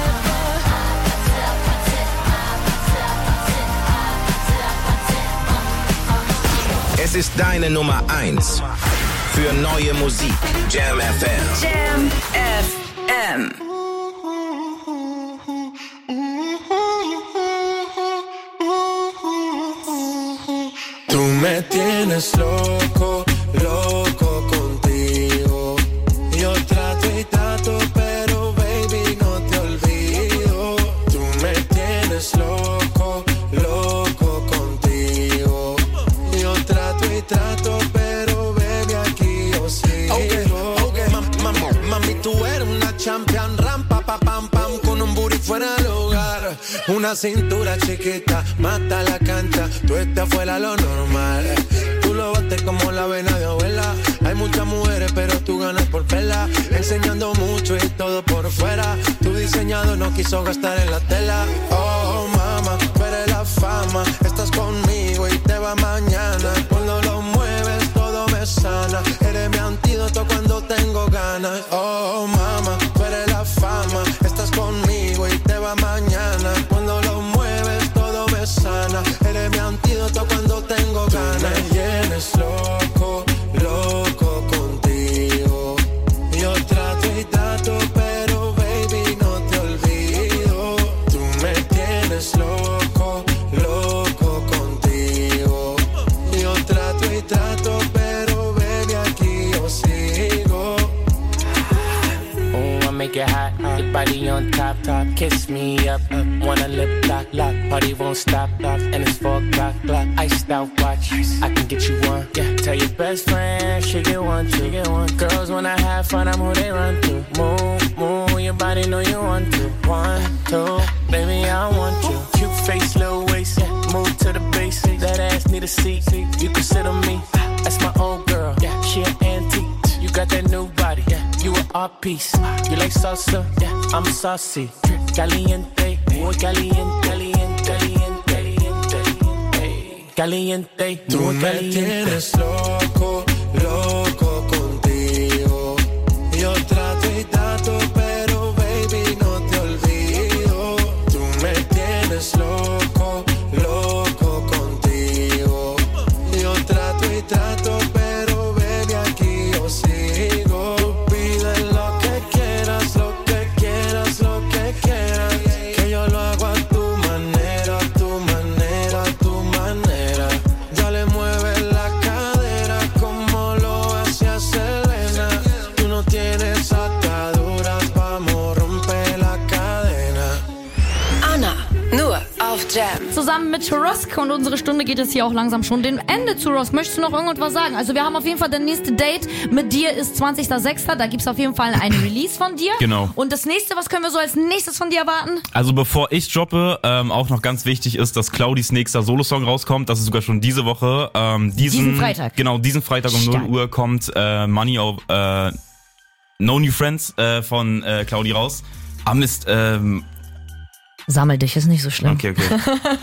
Es ist deine Nummer eins für neue Musik. Jam F M. Jam F M. Tú me tienes loco, loco contigo. Yo trato y trato, pero baby no te olvido. Tú me tienes loco, loco contigo. Yo trato y trato, pero baby aquí yo sigo. Okay, okay. Mam, mam, mami, tú eres una champion, rampa, pa, pam, pam, con un booty fuera del hogar. Una cintura chiquita, mata la cancha, tú estás fuera lo normal. Tú lo bates como la vena de abuela. Hay muchas mujeres, pero tú ganas por vela. Enseñando mucho y todo por fuera. Tu diseñado no quiso gastar en la tela. Oh, mama, tú eres la fama. conmigo y te va mañana. Cuando lo mueves todo me sana. Eres mi antídoto cuando tengo ganas. Oh mama, tú eres la fama. Estás conmigo y te va mañana. Cuando lo mueves todo me sana. Eres mi antídoto cuando tengo ganas. Tú me tienes loco, loco contigo. Yo trato y trato pero baby no te olvido. Tú me tienes loco, loco contigo. Yo trato y trato pero baby aquí yo sigo. Oh, I make it hot, your body on top, top. Kiss me up, up. Wanna lip lock, lock. Party won't stop, stop. And it's four o'clock, clock. Iced out watch, I can get you one. Yeah, tell your best friend she get one, she get one. Girls when I have fun, I'm who they run to. Move, move, your body know you want to. One, two, baby I want you. Cute face, little waist, yeah. Move to the base. That ass need a seat, you can sit on me. That's my old girl, yeah. She an antique. You got that new body, yeah. You an art piece. You like salsa, yeah. I'm saucy. Caliente, muy caliente, caliente, caliente, caliente, caliente. Tú me tienes loco, loco contigo. Yo trato y trato, pero baby no te olvido. Tú me tienes loco, loco contigo. Yo trato y trato, pero baby aquí yo sigo. Tú pides lo que quieras, lo que quieras, lo que quieras. Que yo lo hago a tu manera, a tu manera, a tu manera. Ya le mueves la cadera como lo hacía Selena. Tú no tienes ataduras, vamos, rompe la cadena. Anna, nur auf Jam. Zusammen mit Rosk und unsere Stunde geht es hier auch langsam schon dem Ende zu. Rosk, möchtest du noch irgendwas sagen? Also wir haben auf jeden Fall das nächste Date mit dir ist zwanzigster sechster Da gibt's auf jeden Fall ein Release von dir. Genau. Und das nächste, was können wir so als nächstes von dir erwarten? Also bevor ich droppe, ähm, auch noch ganz wichtig ist, dass Claudis nächster Solosong rauskommt. Das ist sogar schon diese Woche. Ähm, diesen, Diesen Freitag. Genau, diesen Freitag um Stark. null Uhr kommt äh, Money of äh, No New Friends äh, von äh, Claudi raus. Ah Mist, ähm, Sammel dich, ist nicht so schlimm. okay, okay.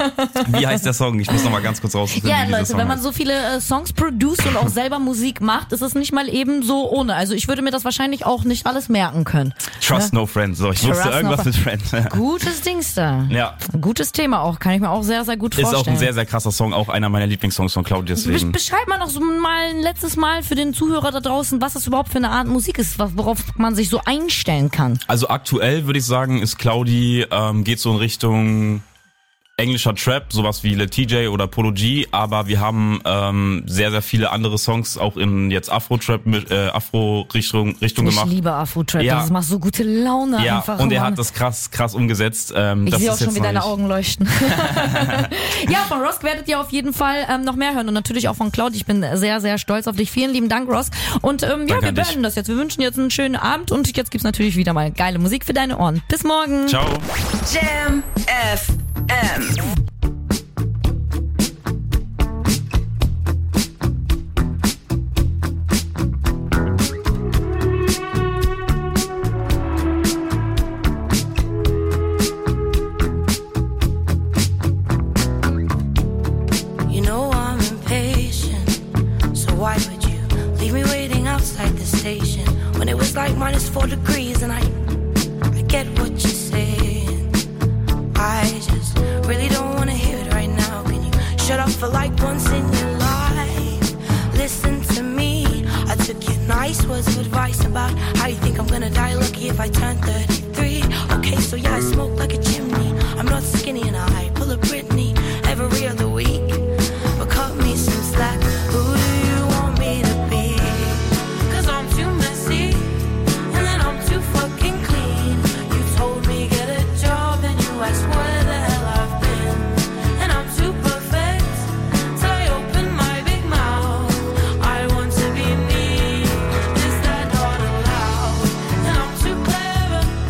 Wie heißt der Song? Ich muss noch mal ganz kurz rausfinden, Ja, wie dieser Leute, Song wenn man heißt. so viele äh, Songs produce und auch selber Musik macht, ist es nicht mal eben so ohne. Also ich würde mir das wahrscheinlich auch nicht alles merken können. Trust Ne? No Friend. So, ich Trust wusste no irgendwas mit friend. Friend. Gutes Dings da. Ja. Gutes Thema auch, kann ich mir auch sehr, sehr gut Ist vorstellen. auch ein sehr, sehr krasser Song, auch einer meiner Lieblingssongs von Claudi, deswegen. Beschreib mal noch so mal ein letztes Mal für den Zuhörer da draußen, was das überhaupt für eine Art Musik ist, worauf man sich so einstellen kann. Also aktuell würde ich sagen, ist Claudi, ähm, geht so in Richtung englischer Trap, sowas wie Lil T J oder Polo G, aber wir haben ähm, sehr, sehr viele andere Songs auch in jetzt Afro-Trap, äh, Afro-Richtung Richtung Ich gemacht. liebe Afro-Trap, Ja. das macht so gute Laune Ja, einfach. und er Mann. hat das krass, krass umgesetzt. Ähm, Ich das sehe auch ist schon, jetzt wie noch deine nicht- Augen leuchten. Ja, von Rosk werdet ihr auf jeden Fall ähm, noch mehr hören und natürlich auch von Claudi. Ich bin sehr, sehr stolz auf dich. Vielen lieben Dank, Rosk. Und ähm, ja, Danke wir an dich. beenden das jetzt. Wir wünschen jetzt einen schönen Abend und jetzt gibt's natürlich wieder mal geile Musik für deine Ohren. Bis morgen. Ciao. Jam F M. You know I'm impatient, so why would you leave me waiting outside the station when it was like minus four degrees and I, I get what you're saying. I just really don't wanna hear it right now. Can you shut up for like once in your life? Listen to me. I took your nice words of advice about how you think I'm gonna die lucky if I turn thirty-three. Okay, so yeah, I smoke like a chimney. I'm not skinny and I pull a Britney every other week. But cut me some slack. Who do you want me to be? Cause I'm too messy and then I'm too fucking clean. You told me get a job and you asked where the hell I've been. And I'm too perfect, so I open my big mouth. I want to be me, is that not allowed? And I'm too clever,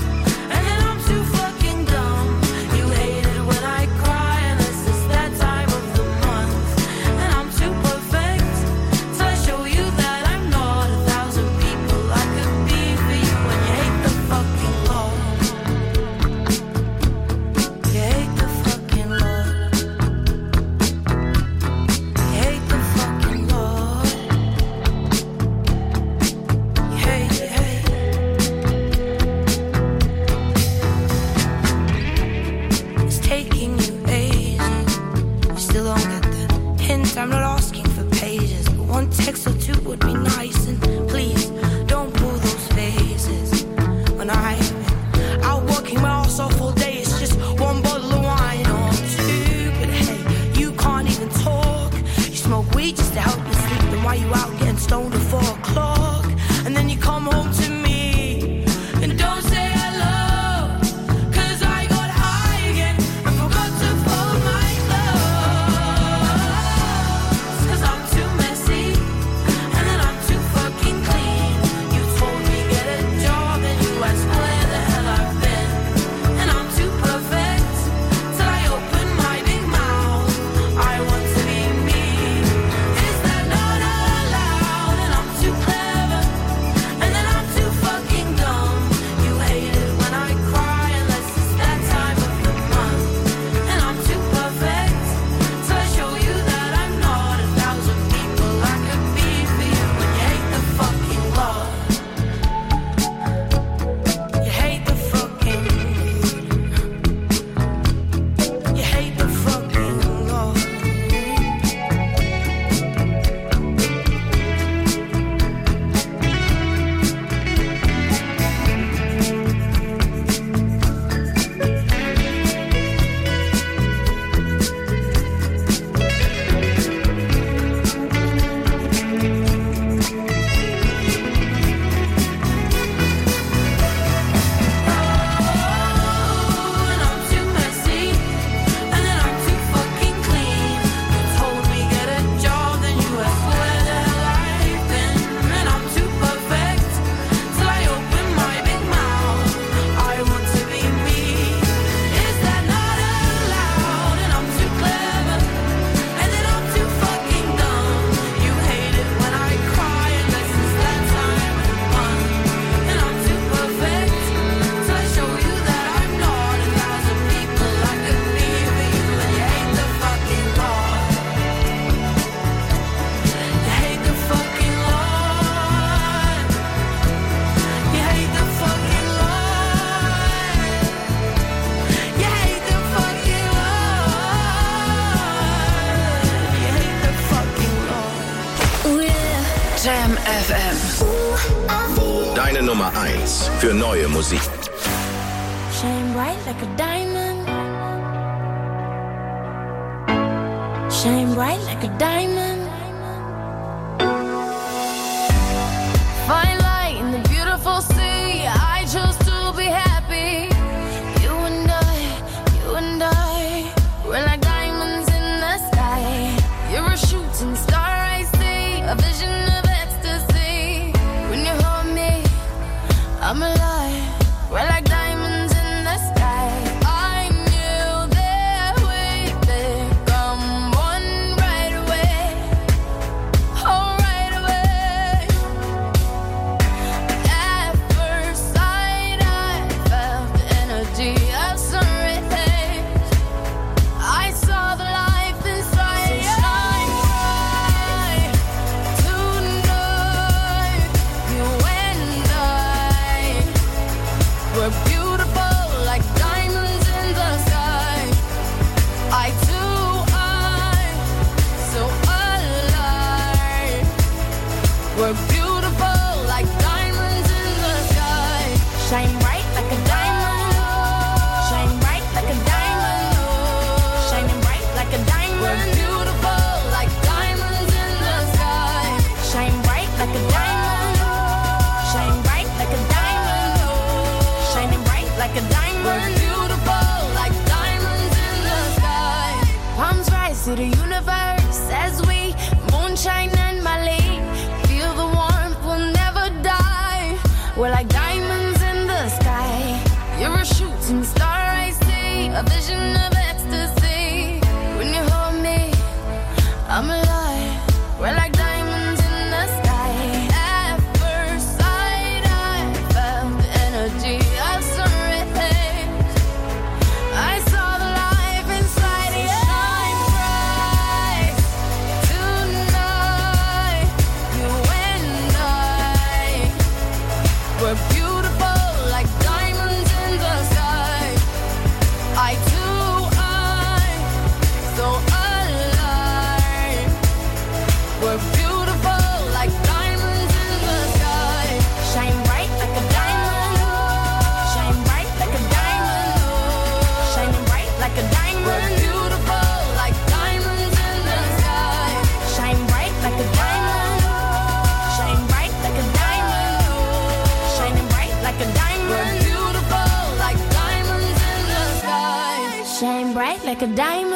making you Asian. You still don't get the hint. I'm not asking for pages, but one text or two would be nice. And please don't pull those faces when I'm out working my ass off all day. It's just one bottle of wine or two, but hey, you can't even talk. You smoke weed just to help you sleep. Then why you out getting stoned at four o'clock? And then you come home to me and don't say hello, 'cause I got high again and forgot to fold my clothes. 'Cause I'm too messy and then I'm too fucking clean. You told me get a job and you asked where the hell I've been. And I'm too perfect till I open my big mouth. I want to be me. Is that not allowed? And I'm too clever and then I'm too fucking dumb. You hate it when I cry unless it's that time of the month. And I'm too perfect till I show you that I'm not a thousand people I could be for you. And you hate the fucking law. You hate the fucking. You hate the fucking law. And I'm too messy and then I'm too fucking clean. You told me get a job, then you asked where the hell I've been. And I'm too perfect till I open my big mouth. I want to be me. Is that not allowed? And I'm too clever and then I'm too fucking dumb. You hate it when I cry unless it's that time of the month. And I'm too perfect till I show you that I'm not a thousand people I could be for you. And you hate the fucking law. You hate the fucking law. You hate the fucking law. You hate the fucking law. You hate the fucking law. Jam F M. Deine Nummer eins für neue Musik. Shine bright like a diamond. Shine bright like a diamond. Fine light in the beautiful sea. I chose to be happy. You and I, you and I, we're like diamonds in the sky. You're a shooting star, I see, a vision of ecstasy. When you hold me, I'm alive. We're like diamonds in the sky. I knew that we'd become one right away. Oh, right away. At first sight, I felt the energy of sun rays. I saw the life inside you. Shine bright tonight. You and I, we're beautiful like diamonds in the sky. I too, I, so alive. We're beautiful like diamonds in the sky. Shine bright like a diamond. Shine bright like a diamond. Shining bright like a We're diamond. beautiful like diamonds in the sky. Shine bright like a diamond. Shine bright like a diamond. Shining bright like a We're diamond. beautiful like diamonds in the sky. Palms rise to the universe as we moonshine and Mali. Feel the warmth, we'll never die. We're like diamonds in the sky. You're a shooting star, I see, a vision of ecstasy. When you hold me, I'm alive. We're like diamonds in the sky. At first sight, I felt the energy of sun rays. I saw the life inside you. Shine bright tonight. You and I, we're beautiful like diamonds in the sky. I too,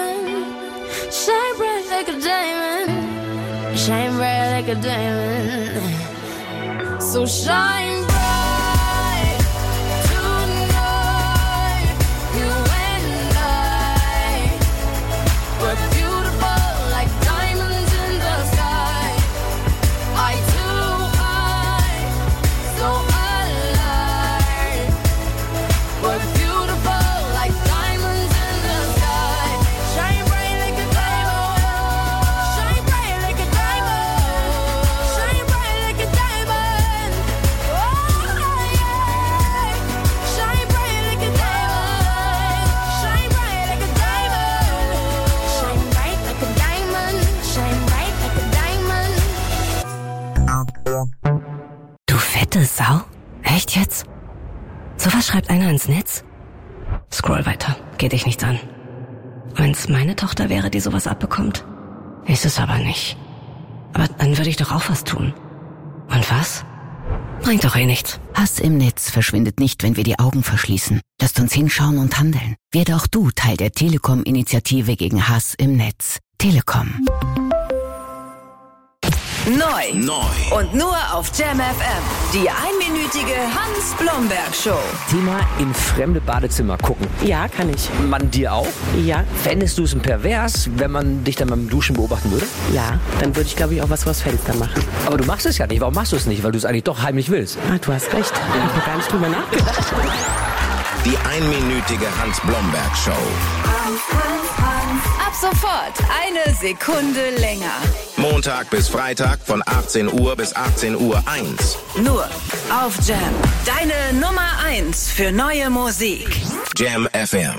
diamond. Shine bright like a diamond. Shine bright like a diamond. So shine bright. Du fette Sau? Echt jetzt? Sowas schreibt einer ins Netz? Scroll weiter, geht dich nichts an. Wenn's meine Tochter wäre, die sowas abbekommt. Ist es aber nicht. Aber dann würde ich doch auch was tun. Und was? Bringt doch eh nichts. Hass im Netz verschwindet nicht, wenn wir die Augen verschließen. Lasst uns hinschauen und handeln. Werde auch du Teil der Telekom-Initiative gegen Hass im Netz. Telekom. Neu. Neu. Und nur auf Jam F M. Die einminütige Hans-Blomberg-Show. Thema in fremde Badezimmer gucken. Ja, kann ich. Man dir auch? Ja. Fändest du es pervers, wenn man dich dann beim Duschen beobachten würde? Ja, dann würde ich, glaube ich, auch was vors Fenster machen. Aber du machst es ja nicht. Warum machst du es nicht? Weil du es eigentlich doch heimlich willst. Ah, du hast recht. Ich habe gar nicht drüber nachgedacht. Die einminütige Hans-Blomberg-Show. Ab sofort eine Sekunde länger. Montag bis Freitag von achtzehn Uhr bis achtzehn Uhr eins. Nur auf Jam. Deine Nummer eins für neue Musik. Jam F M.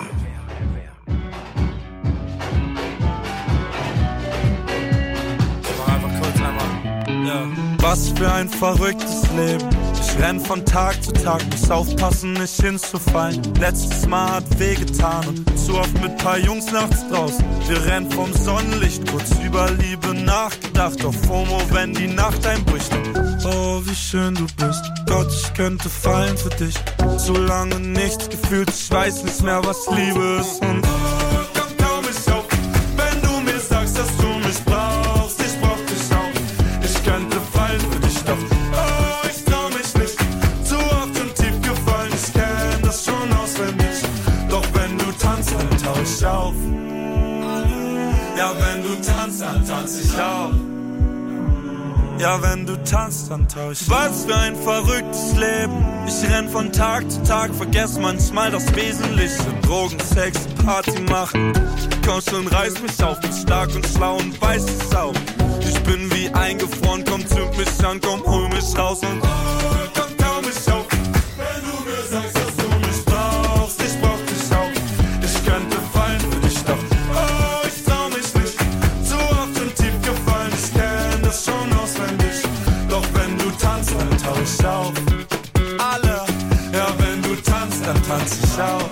Einfach kurz einmal. Ja. Was für ein verrücktes Leben. Ich renn von Tag zu Tag, muss aufpassen, nicht hinzufallen. Letztes Mal hat wehgetan und zu oft mit paar Jungs nachts draußen. Wir rennen vom Sonnenlicht, kurz über Liebe nachgedacht. Auf FOMO, wenn die Nacht einbricht. Oh, wie schön du bist. Gott, ich könnte fallen für dich. So lange nichts gefühlt, ich weiß nicht mehr, was Liebe ist. Und oh, komm, komm mich auf, wenn du mir sagst, dass du mich brauchst. Ich brauch dich auch. Ich könnte fallen für dich, doch oh, ich trau mich nicht. Zu oft und tief gefallen, ich kenn das schon auswendig. Doch wenn du tanzt, dann tau ich auf. Ja, wenn du tanzt, dann tanz ich auch. Ja, wenn du tanzt, dann tau ich. Was für ein verrücktes Leben. Ich renn von Tag zu Tag, vergess manchmal das Wesentliche. Drogen, Sex, Party machen. Komm schon, reiß mich auf, bin stark und schlau und weiß es auch. Ich bin wie eingefroren, komm, zünd mich an, komm, hol mich raus und oh, komm, tau mich auf. Wenn du mir sagst, dass du mich brauchst, ich brauch dich auch. Ich könnte fallen für dich, doch oh, ich trau mich nicht. Zu oft und tief gefallen, ich kenn das schon auswendig. Doch wenn du tanzt, dann tau ich auf. Alle, ja, wenn du tanzt, dann tanz ich auch.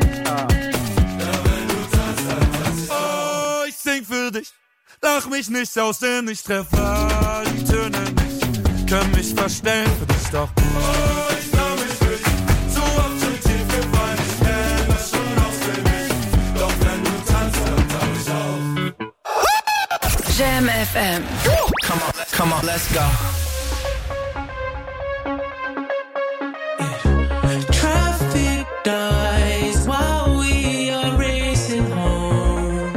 Sing für dich, lach mich nicht aus, denn ich treffe die Töne nicht. Kann mich verstellen für dich, doch oh, ich trau mich nicht. So oft schon tief gefallen, ich kenn das schon auswendig. Doch wenn du tanzt, dann tau ich auf. Jam F M. Come on, come on, let's go. Traffic dies while we are racing home.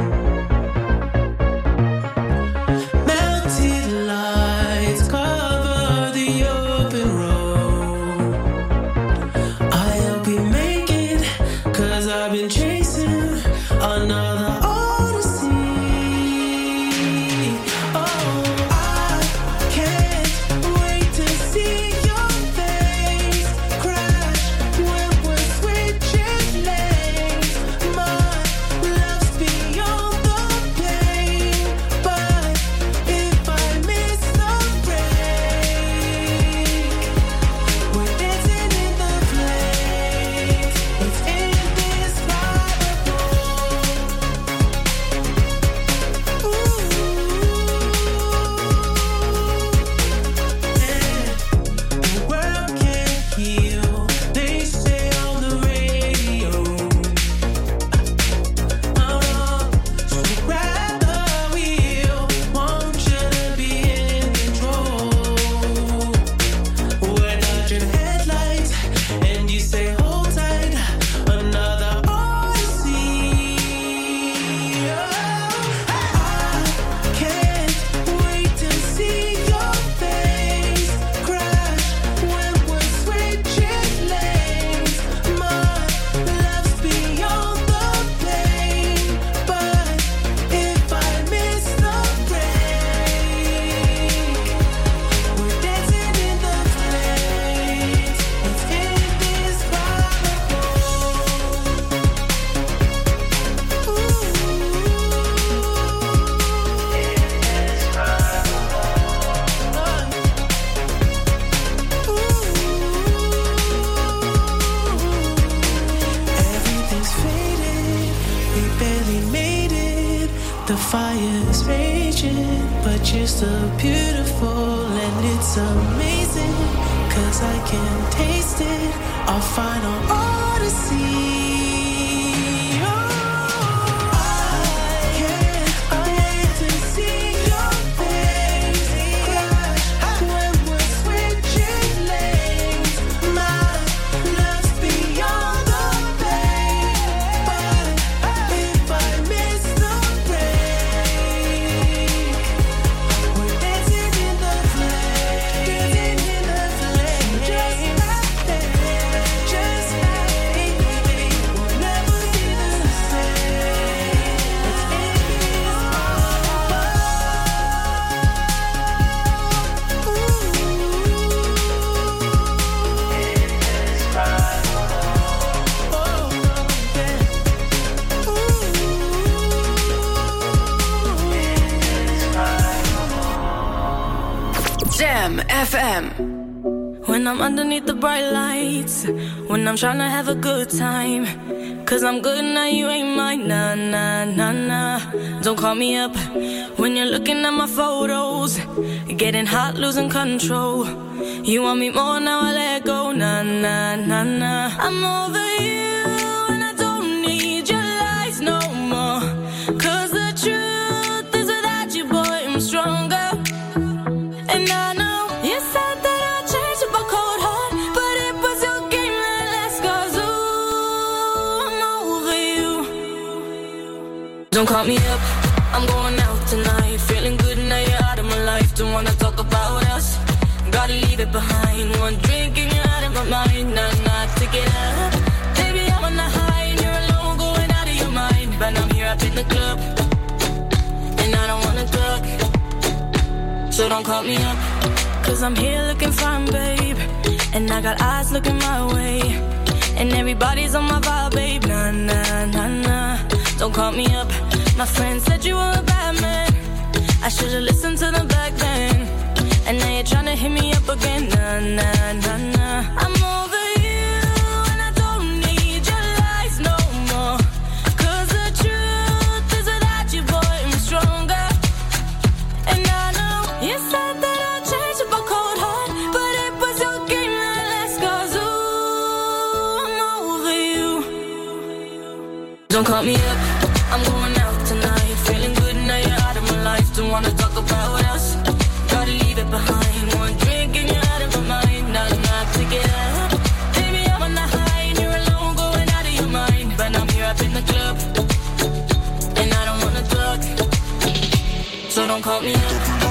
Melted lights cover the open road. I'll be making, cause I've been chasing another odyssey. Oh, I can't The fire's raging, but you're still beautiful, and it's amazing, cause I can taste it, our final odyssey. Jam F M. When I'm underneath the bright lights, when I'm trying to have a good time, cause I'm good now, you ain't mine, nah, nah, nah, nah. Don't call me up when you're looking at my photos, getting hot, losing control. You want me more, now I let go, nah, nah, nah, nah. I'm over you and I don't need your lies no more, cause the truth is without you, boy, I'm stronger. And I know you said that I'd change up a cold heart, but it was your game that last, cause ooh, I'm over you. Don't call me up, I'm going out tonight, feeling good now you're out of my life. Don't wanna talk about us, gotta leave it behind. One drink and you're out of my mind, nah, nah, take it up. Baby, I'm on the high and you're alone, going out of your mind. But I'm here up in the club, and I don't wanna talk, so don't call me up, cause I'm here looking fine, babe, and I got eyes looking my way, and everybody's on my vibe, babe, nah, nah, nah, nah. Don't call me up, my friend said you were a bad man, I should've listened to them back then, and now you're tryna hit me up again, nah, nah, nah, nah. I'm over you, and I don't need your lies no more, cause the truth is without you, boy, I'm stronger. And I know you said that I'd change up a cold heart, but it was your game that last, cause ooh, I'm over you. Don't call me up, I'm going out tonight, feeling good now you're out of my life. Don't wanna talk about us, gotta leave it behind. One drink and you're out of my mind, nah, nah, take it up. Baby, I'm on the high and you're alone, going out of your mind. But I'm here up in the club, and I don't wanna talk, so don't call me up.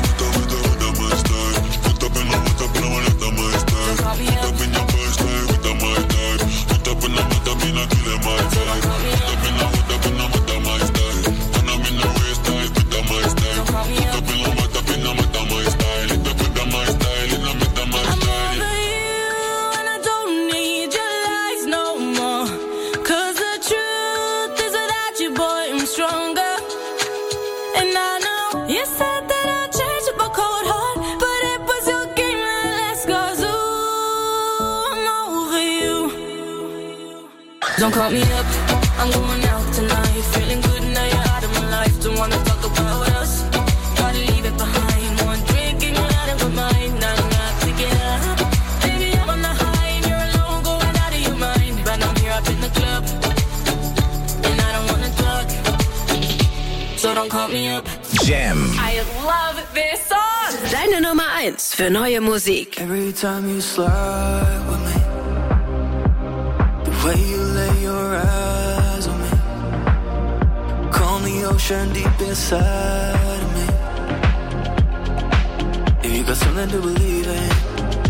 Don't call me up, I'm going out tonight, feeling good now you're out of my life. Don't wanna talk about us, gotta leave it behind. One drink and you're out of my mind, nah, nah, take it up. Baby, I'm on the high and you're alone, going out of your mind. But I'm here up in the club, and I don't wanna talk, so don't call me up. Jam. I love this song. Deine Nummer eins für neue Musik. Every time you slide with me, the way you lay your eyes on me, calm the ocean deep inside of me. If you got something to believe in,